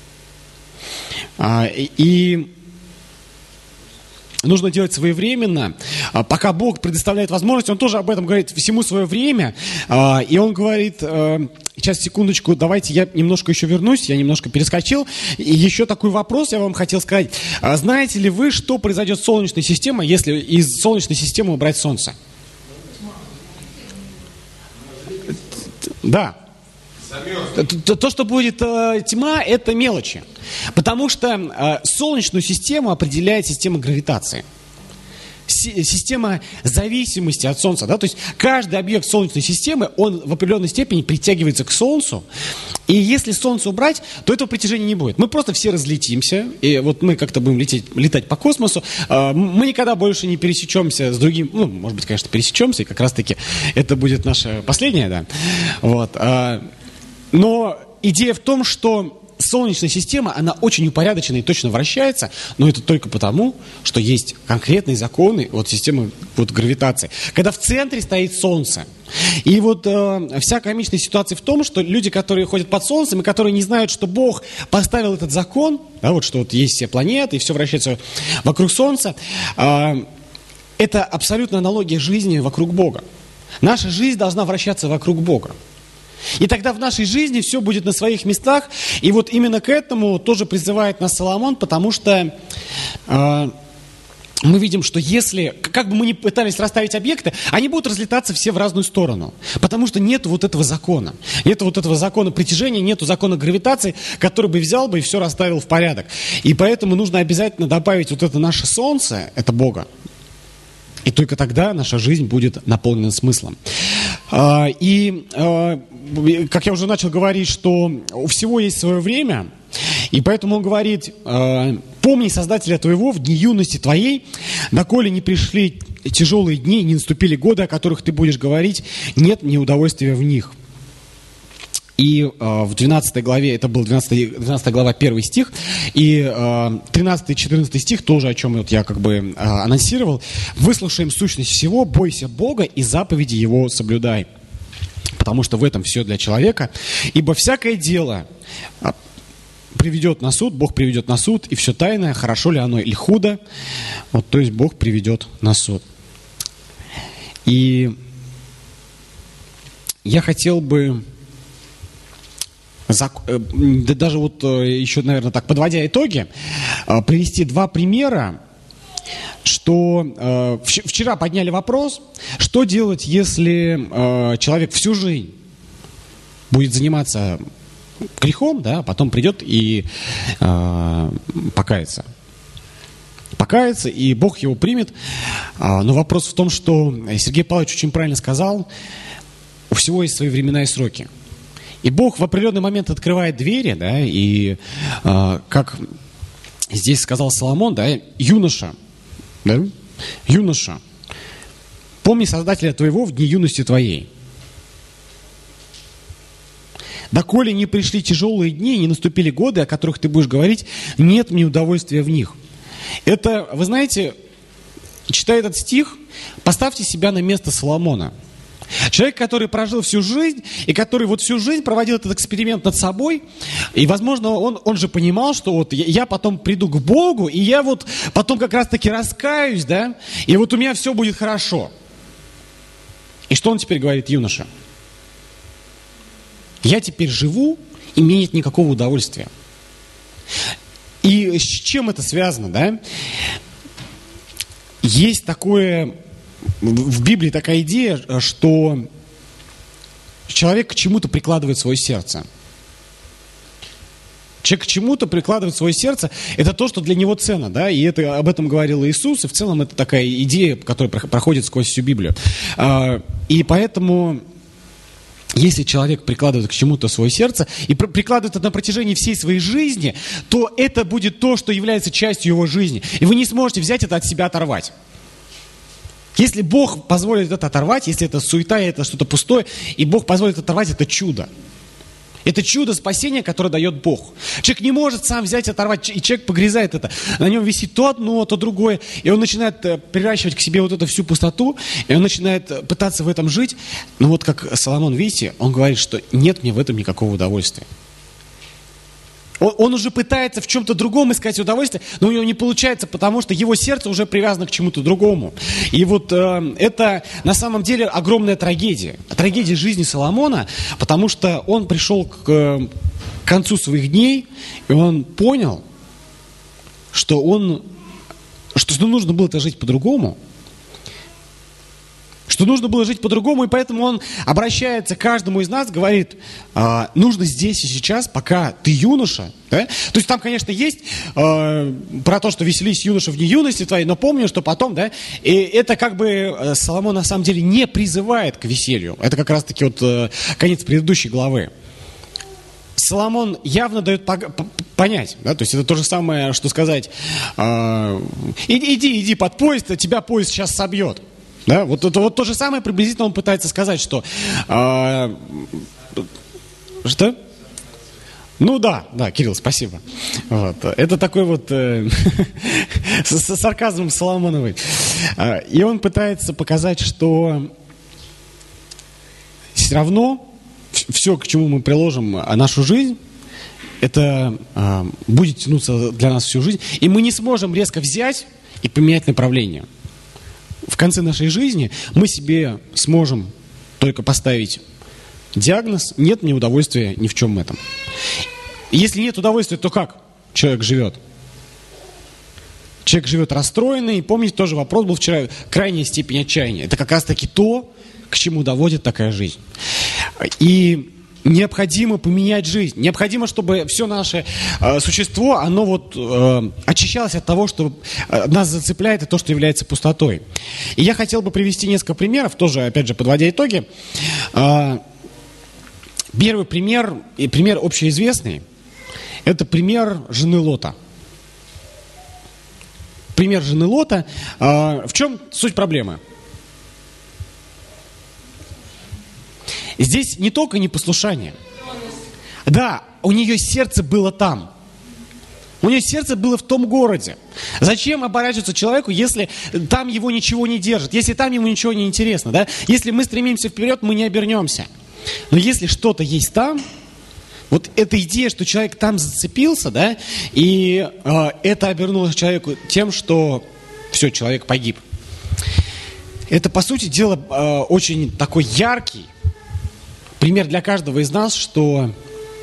Э, и нужно делать своевременно, пока Бог предоставляет возможность. Он тоже об этом говорит, всему свое время. И он говорит, сейчас, секундочку, давайте я немножко еще вернусь, я немножко перескочил. И еще такой вопрос я вам хотел сказать. Знаете ли вы, что произойдет с Солнечной системой, если из Солнечной системы убрать Солнце? Да. То, то, что будет э, тьма, это мелочи. Потому что э, Солнечную систему определяет система гравитации. Си- система зависимости от Солнца. Да? То есть каждый объект Солнечной системы, он в определенной степени притягивается к Солнцу. И если Солнце убрать, то этого притяжения не будет. Мы просто все разлетимся. И вот мы как-то будем лететь, летать по космосу. Э, мы никогда больше не пересечемся с другим. Ну, может быть, конечно, пересечемся. И как раз-таки это будет наше последнее. Да? Вот. Э, Но идея в том, что Солнечная система, она очень упорядочена и точно вращается, но это только потому, что есть конкретные законы вот системы вот, гравитации. Когда в центре стоит Солнце. И вот э, вся комичная ситуация в том, что люди, которые ходят под Солнцем, и которые не знают, что Бог поставил этот закон, да, вот что вот есть все планеты, и все вращается вокруг Солнца, э, это абсолютно аналогия жизни вокруг Бога. Наша жизнь должна вращаться вокруг Бога. И тогда в нашей жизни все будет на своих местах. И вот именно к этому тоже призывает нас Соломон, потому что э, мы видим, что если, как бы мы ни пытались расставить объекты, они будут разлетаться все в разную сторону. Потому что нет вот этого закона. Нет вот этого закона притяжения, нет закона гравитации, который бы взял бы и все расставил в порядок. И поэтому нужно обязательно добавить вот это наше Солнце, это Бога. И только тогда наша жизнь будет наполнена смыслом. И, как я уже начал говорить, что у всего есть свое время, и поэтому он говорит: «Помни Создателя твоего в дни юности твоей, доколе не пришли тяжелые дни, не наступили годы, о которых ты будешь говорить, нет мне удовольствия в них». И э, в двенадцатой главе, это был двенадцатая глава, первый стих, и э, тринадцатый-четырнадцатый стих, тоже о чем вот я как бы э, анонсировал. «Выслушаем сущность всего, бойся Бога и заповеди Его соблюдай». Потому что в этом все для человека. «Ибо всякое дело э, приведет на суд, Бог приведет на суд, и все тайное, хорошо ли оно или худо». Вот, то есть Бог приведет на суд. И я хотел бы... Да даже вот еще, наверное, так, подводя итоги, привести два примера, что вчера подняли вопрос, что делать, если человек всю жизнь будет заниматься грехом, да, а потом придет и покается. Покается, и Бог его примет. Но вопрос в том, что Сергей Павлович очень правильно сказал, у всего есть свои времена и сроки. И Бог в определенный момент открывает двери, да, и э, как здесь сказал Соломон, да, юноша, да, юноша, помни Создателя твоего в дни юности твоей. Доколе не пришли тяжелые дни, не наступили годы, о которых ты будешь говорить, нет мне удовольствия в них. Это, вы знаете, читая этот стих, поставьте себя на место Соломона. Человек, который прожил всю жизнь, и который вот всю жизнь проводил этот эксперимент над собой, и, возможно, он, он же понимал, что вот я потом приду к Богу, и я вот потом как раз-таки раскаюсь, да, и вот у меня все будет хорошо. И что он теперь говорит, юноша? Я теперь живу, и мне нет никакого удовольствия. И с чем это связано, да? Есть такое... В Библии такая идея, что человек к чему-то прикладывает свое сердце. Человек к чему-то прикладывает свое сердце, это то, что для него ценно, да, и это, об этом говорил Иисус, и в целом это такая идея, которая проходит сквозь всю Библию. И поэтому, если человек прикладывает к чему-то свое сердце и прикладывает это на протяжении всей своей жизни, то это будет то, что является частью его жизни. И вы не сможете взять это от себя оторвать. Если Бог позволит это оторвать, если это суета, это что-то пустое, и Бог позволит оторвать, это чудо. Это чудо спасения, которое дает Бог. Человек не может сам взять и оторвать, и человек погрязает это. На нем висит то одно, то другое, и он начинает приращивать к себе вот эту всю пустоту, и он начинает пытаться в этом жить. Но вот как Соломон, видите, он говорит, что нет мне в этом никакого удовольствия. Он, он уже пытается в чем-то другом искать удовольствие, но у него не получается, потому что его сердце уже привязано к чему-то другому. И вот э, это на самом деле огромная трагедия. Трагедия жизни Соломона, потому что он пришел к, к концу своих дней, и он понял, что, он, что, что нужно было жить по-другому. Что нужно было жить по-другому, и поэтому он обращается к каждому из нас, говорит, а, нужно здесь и сейчас, пока ты юноша. Да? То есть там, конечно, есть э, про то, что веселись юноша в дни юности твоей, но помню, что потом, да, и это как бы Соломон на самом деле не призывает к веселью. Это как раз-таки вот э, конец предыдущей главы. Соломон явно дает понять, да, то есть это то же самое, что сказать, э, иди, иди, иди под поезд, тебя поезд сейчас собьет. Да, вот, это, вот то же самое приблизительно он пытается сказать, что... Э, что? Ну да, да, Кирилл, спасибо. Вот. Это такой вот э, с сарказмом Соломоновой. И он пытается показать, что все равно все, к чему мы приложим нашу жизнь, это э, будет тянуться для нас всю жизнь. И мы не сможем резко взять и поменять направление. В конце нашей жизни мы себе сможем только поставить диагноз: нет мне удовольствия ни в чем этом. Если нет удовольствия, то как человек живет? Человек живет расстроенный. И помните, тоже вопрос был вчера: крайняя степень отчаяния. Это как раз-таки то, к чему доводит такая жизнь. И необходимо поменять жизнь. Необходимо, чтобы все наше э, существо, оно вот э, очищалось от того, что э, нас зацепляет, и то, что является пустотой. И я хотел бы привести несколько примеров, тоже, опять же, подводя итоги. Э, первый пример, и пример общеизвестный, это пример жены Лота. Пример жены Лота. Э, в чем суть проблемы? Здесь не только непослушание. Да, у нее сердце было там. У нее сердце было в том городе. Зачем оборачиваться человеку, если там его ничего не держит, если там ему ничего не интересно, да? Если мы стремимся вперед, мы не обернемся. Но если что-то есть там, вот эта идея, что человек там зацепился, да, и э, это обернулось человеку тем, что все, человек погиб. Это, по сути дела, э, очень такой яркий пример для каждого из нас, что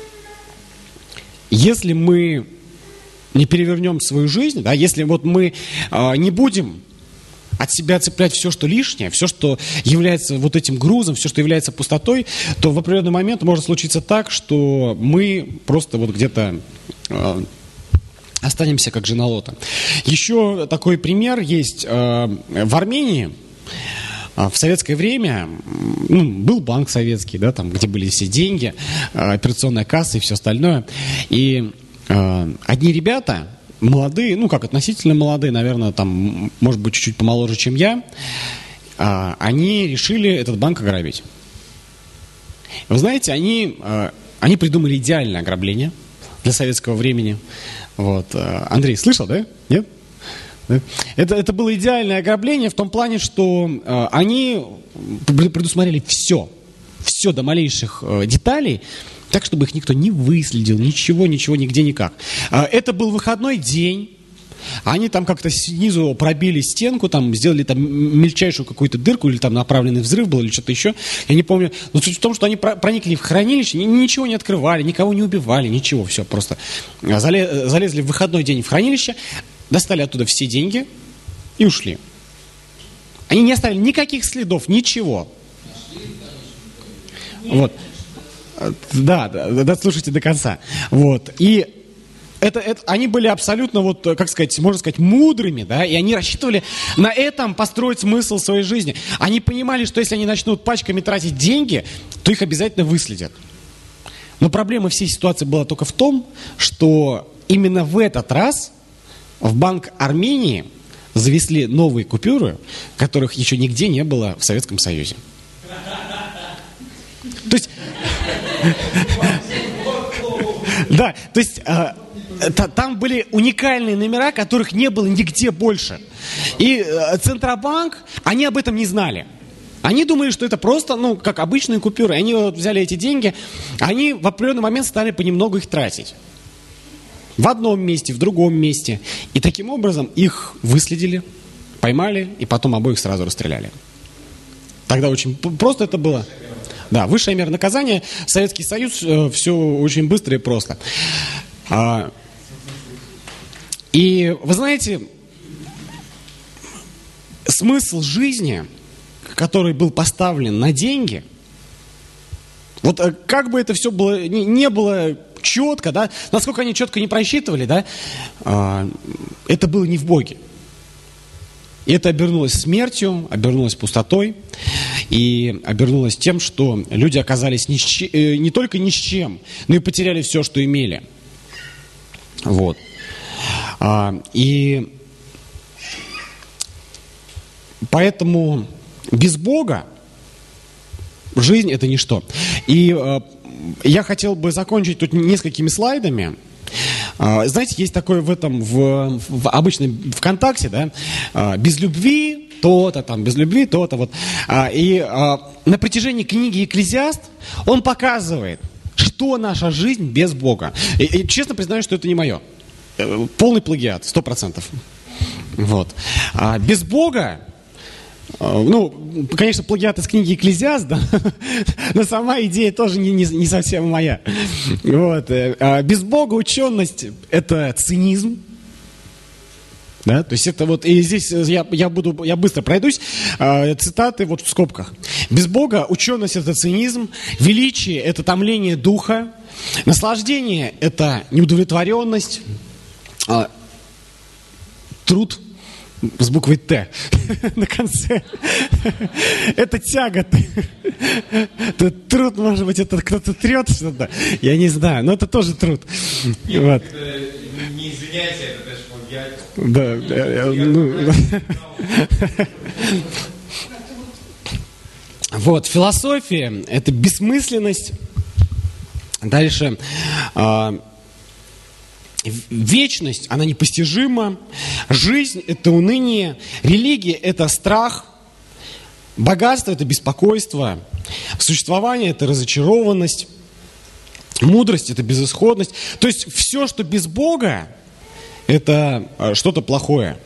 если мы не перевернем свою жизнь, да, если вот мы э, не будем от себя цеплять все, что лишнее, все, что является вот этим грузом, все, что является пустотой, то в определенный момент может случиться так, что мы просто вот где-то э, останемся как жена Лота. Еще такой пример есть э, в Армении. В советское время, ну, был банк советский, да, там, где были все деньги, операционная касса и все остальное. И э, одни ребята, молодые, ну как, относительно молодые, наверное, там, может быть, чуть-чуть помоложе, чем я, э, они решили этот банк ограбить. Вы знаете, они, э, они придумали идеальное ограбление для советского времени. Вот. Андрей, слышал, да? Нет? Это, это было идеальное ограбление в том плане, что э, они предусмотрели все, все до малейших э, деталей, так, чтобы их никто не выследил, ничего, ничего, нигде, никак. Э, это был выходной день, они там как-то снизу пробили стенку, там сделали там мельчайшую какую-то дырку, или там направленный взрыв был, или что-то еще, я не помню. Но суть в том, что они проникли в хранилище, ничего не открывали, никого не убивали, ничего, все, просто залезли в выходной день в хранилище, достали оттуда все деньги и ушли. Они не оставили никаких следов, ничего. Вот. Да, да, да, слушайте до конца. Вот. И это, это, они были абсолютно, вот, как сказать, можно сказать, мудрыми, да, и они рассчитывали на этом построить смысл своей жизни. Они понимали, что если они начнут пачками тратить деньги, то их обязательно выследят. Но проблема всей ситуации была только в том, что именно в этот раз в Банк Армении завезли новые купюры, которых еще нигде не было в Советском Союзе. То есть, да, то есть там были уникальные номера, которых не было нигде больше. И Центробанк, они об этом не знали. Они думали, что это просто, ну, как обычные купюры. Они вот взяли эти деньги, они в определенный момент стали понемногу их тратить. В одном месте, в другом месте. И таким образом их выследили, поймали, и потом обоих сразу расстреляли. Тогда очень просто это было. Да, высшая мера наказания. Советский Союз, э, все очень быстро и просто. А, и вы знаете, смысл жизни, который был поставлен на деньги, вот как бы это все было, не, не было четко, да, насколько они четко не просчитывали, да, а, это было не в Боге. И это обернулось смертью, обернулось пустотой и обернулось тем, что люди оказались ни с чем, э, не только ни с чем, но и потеряли все, что имели. Вот. А, и поэтому без Бога жизнь — это ничто. И э, я хотел бы закончить тут несколькими слайдами. А, знаете, есть такое в этом, в, в обычном ВКонтакте, да, а, без любви то-то, там, без любви то-то, вот. А, и а, на протяжении книги «Экклезиаст» он показывает, что наша жизнь без Бога. И, и честно признаюсь, что это не мое. Полный плагиат, сто процентов. Вот. А без Бога, ну, конечно, плагиат из книги «Экклезиаст», да, но сама идея тоже не, не, не совсем моя. Вот. А без Бога ученость – это цинизм. Да? То есть это вот, и здесь я, я, буду, я быстро пройдусь, э, цитаты вот в скобках. Без Бога ученость – это цинизм, величие – это томление духа, наслаждение – это неудовлетворенность, э, труд с буквой «Т» на конце – это тяготы. Труд, может быть, это кто-то трет что-то, я не знаю, но это тоже труд. Вот. Не извиняйте, это даже плагиат. Да, ну, вот, философия – это бессмысленность. Дальше, э, вечность, она непостижима. Жизнь – это уныние. Религия – это страх. Богатство – это беспокойство. Существование – это разочарованность. Мудрость – это безысходность. То есть все, что без Бога, это что-то плохое.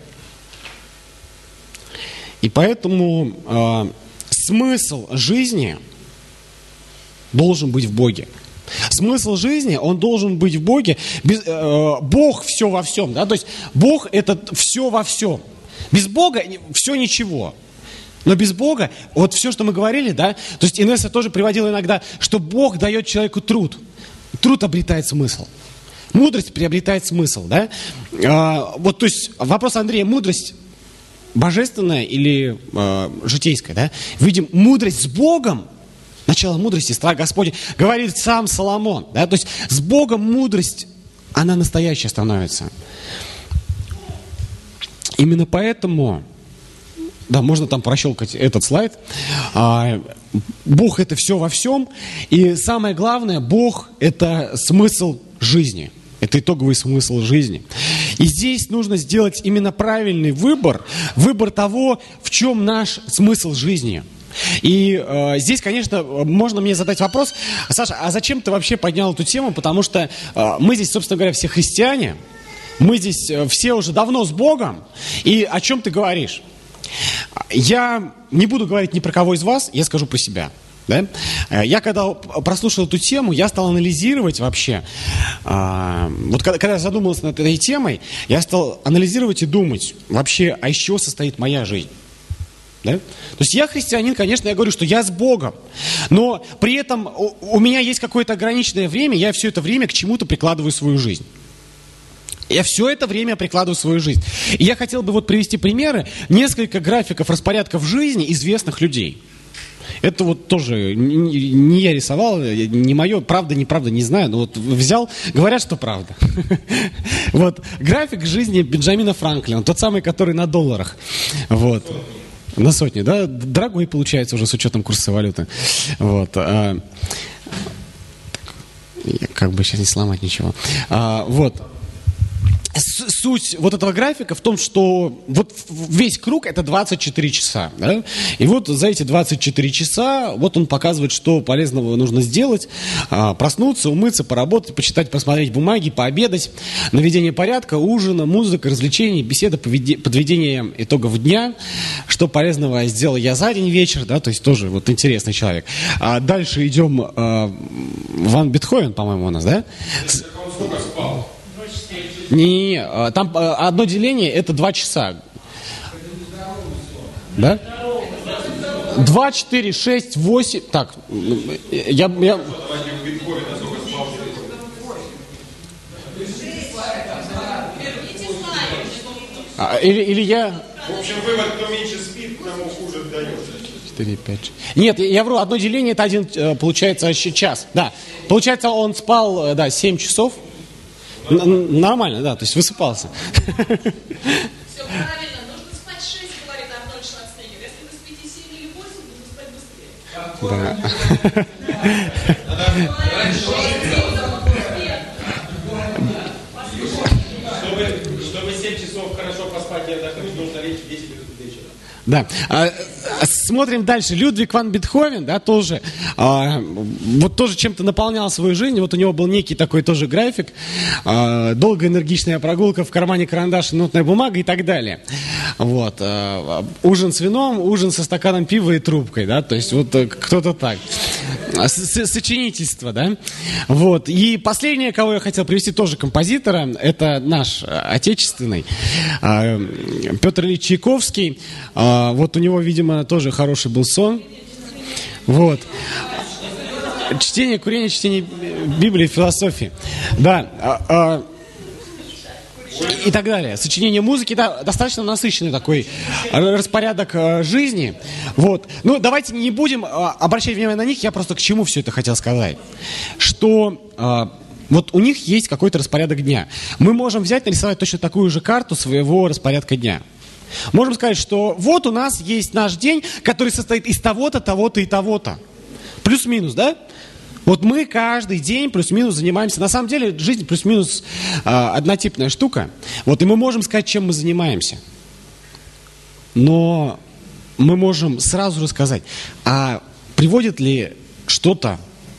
И поэтому э, смысл жизни должен быть в Боге. Смысл жизни, он должен быть в Боге. Без, э, Бог все во всем. Да? То есть Бог это все во всем. Без Бога все ничего. Но без Бога, вот все, что мы говорили, да, то есть Инесса тоже приводила иногда, что Бог дает человеку труд. Труд обретает смысл. Мудрость приобретает смысл, да? А, вот, то есть, вопрос Андрея, мудрость божественная или а, житейская, да? Видим, мудрость с Богом, начало мудрости, страх Господень, говорит сам Соломон, да? То есть, с Богом мудрость, она настоящая становится. Именно поэтому, да, можно там прощелкать этот слайд, а, Бог это все во всем, и самое главное, Бог это смысл жизни. Это итоговый смысл жизни. И здесь нужно сделать именно правильный выбор, выбор того, в чем наш смысл жизни. И э, здесь, конечно, можно мне задать вопрос: Саша, а зачем ты вообще поднял эту тему? Потому что э, мы здесь, собственно говоря, все христиане, мы здесь все уже давно с Богом, и о чем ты говоришь? Я не буду говорить ни про кого из вас, я скажу про себя. Да? Я когда прослушал эту тему, я стал анализировать вообще, а, вот когда, когда я задумался над этой темой, я стал анализировать и думать вообще, а из чего состоит моя жизнь. Да? То есть я христианин, конечно, я говорю, что я с Богом, но при этом у, у меня есть какое-то ограниченное время, я все это время к чему-то прикладываю свою жизнь. Я все это время прикладываю свою жизнь. И я хотел бы вот привести примеры, несколько графиков распорядков жизни известных людей. Это вот тоже не, не я рисовал, не мое, правда, неправда, не знаю, но вот взял, говорят, что правда. Вот график жизни Бенджамина Франклина, тот самый, который на долларах. Вот. На сотни, да? Дорогой получается уже с учетом курса валюты. Вот. Как бы сейчас не сломать ничего. Вот. Суть вот этого графика в том, что вот весь круг это двадцать четыре часа. Да? И вот за эти двадцать четыре часа вот он показывает, что полезного нужно сделать. Проснуться, умыться, поработать, почитать, посмотреть бумаги, пообедать, наведение порядка, ужина, музыка, развлечения, беседа, подведение итогов дня. Что полезного сделал я за день, вечер, да, то есть тоже вот интересный человек. А дальше идем, Ван Бетховен, по-моему, у нас, да? Он сколько спал? Не-не-не, там одно деление это два часа. Да? Два, четыре, шесть, восемь. Так, я... я... А, или, или я... В общем, вывод, кто меньше спит, тому хуже дает. четыре, пять. Нет, я, я вру, одно деление это один, получается, час. Да, получается, он спал, да, семь часов. Н- нормально, да, то есть высыпался. Все правильно, нужно спать шесть, говорит Арнольд Шварценеггер. Если вы спите семь или восемь, нужно спать быстрее. Да. Чтобы, чтобы семь часов хорошо поспать и отдохнуть, нужно лечь в десять вечера. Да. А, смотрим дальше. Людвиг ван Бетховен, да, тоже, а, вот тоже чем-то наполнял свою жизнь. Вот у него был некий такой тоже график. А, долгая энергичная прогулка, в кармане карандаш, нотная бумага и так далее. Вот. А, ужин с вином, ужин со стаканом пива и трубкой, да, то есть вот кто-то так. С- сочинительство, да. Вот. И последнее, кого я хотел привести, тоже композитора, это наш отечественный а, Петр Ильич Чайковский. А, вот у него, видимо, тоже хороший был сон. Вот. Чтение, курение, чтение Библии, философии. Да. А, а, и так далее. Сочинение музыки, да, достаточно насыщенный такой распорядок э, жизни. Вот. Ну, давайте не будем э, обращать внимание на них. Я просто к чему все это хотел сказать. Что э, вот у них есть какой-то распорядок дня. Мы можем взять, нарисовать точно такую же карту своего распорядка дня. Можем сказать, что вот у нас есть наш день, который состоит из того-то, того-то и того-то. Плюс-минус, да? Вот мы каждый день плюс-минус занимаемся. На самом деле жизнь плюс-минус э, однотипная штука. Вот и мы можем сказать, чем мы занимаемся. Но мы можем сразу рассказать, а приводит ли что-то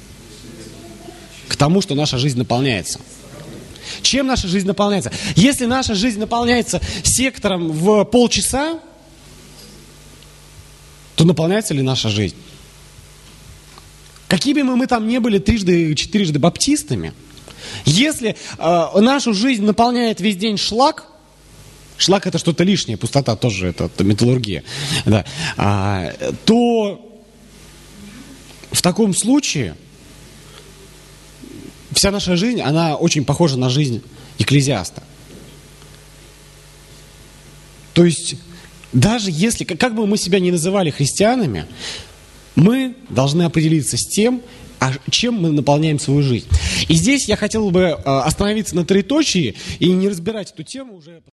к тому, что наша жизнь наполняется? Чем наша жизнь наполняется? Если наша жизнь наполняется сектором в полчаса, то наполняется ли наша жизнь? Какими бы мы там не были трижды, четырежды баптистами, если э, нашу жизнь наполняет весь день шлак, шлак это что-то лишнее, пустота тоже, это, это металлургия, да, а, то в таком случае вся наша жизнь, она очень похожа на жизнь Экклезиаста. То есть даже если, как бы мы себя ни называли христианами, мы должны определиться с тем, а чем мы наполняем свою жизнь. И здесь я хотел бы остановиться на троеточии и не разбирать эту тему уже.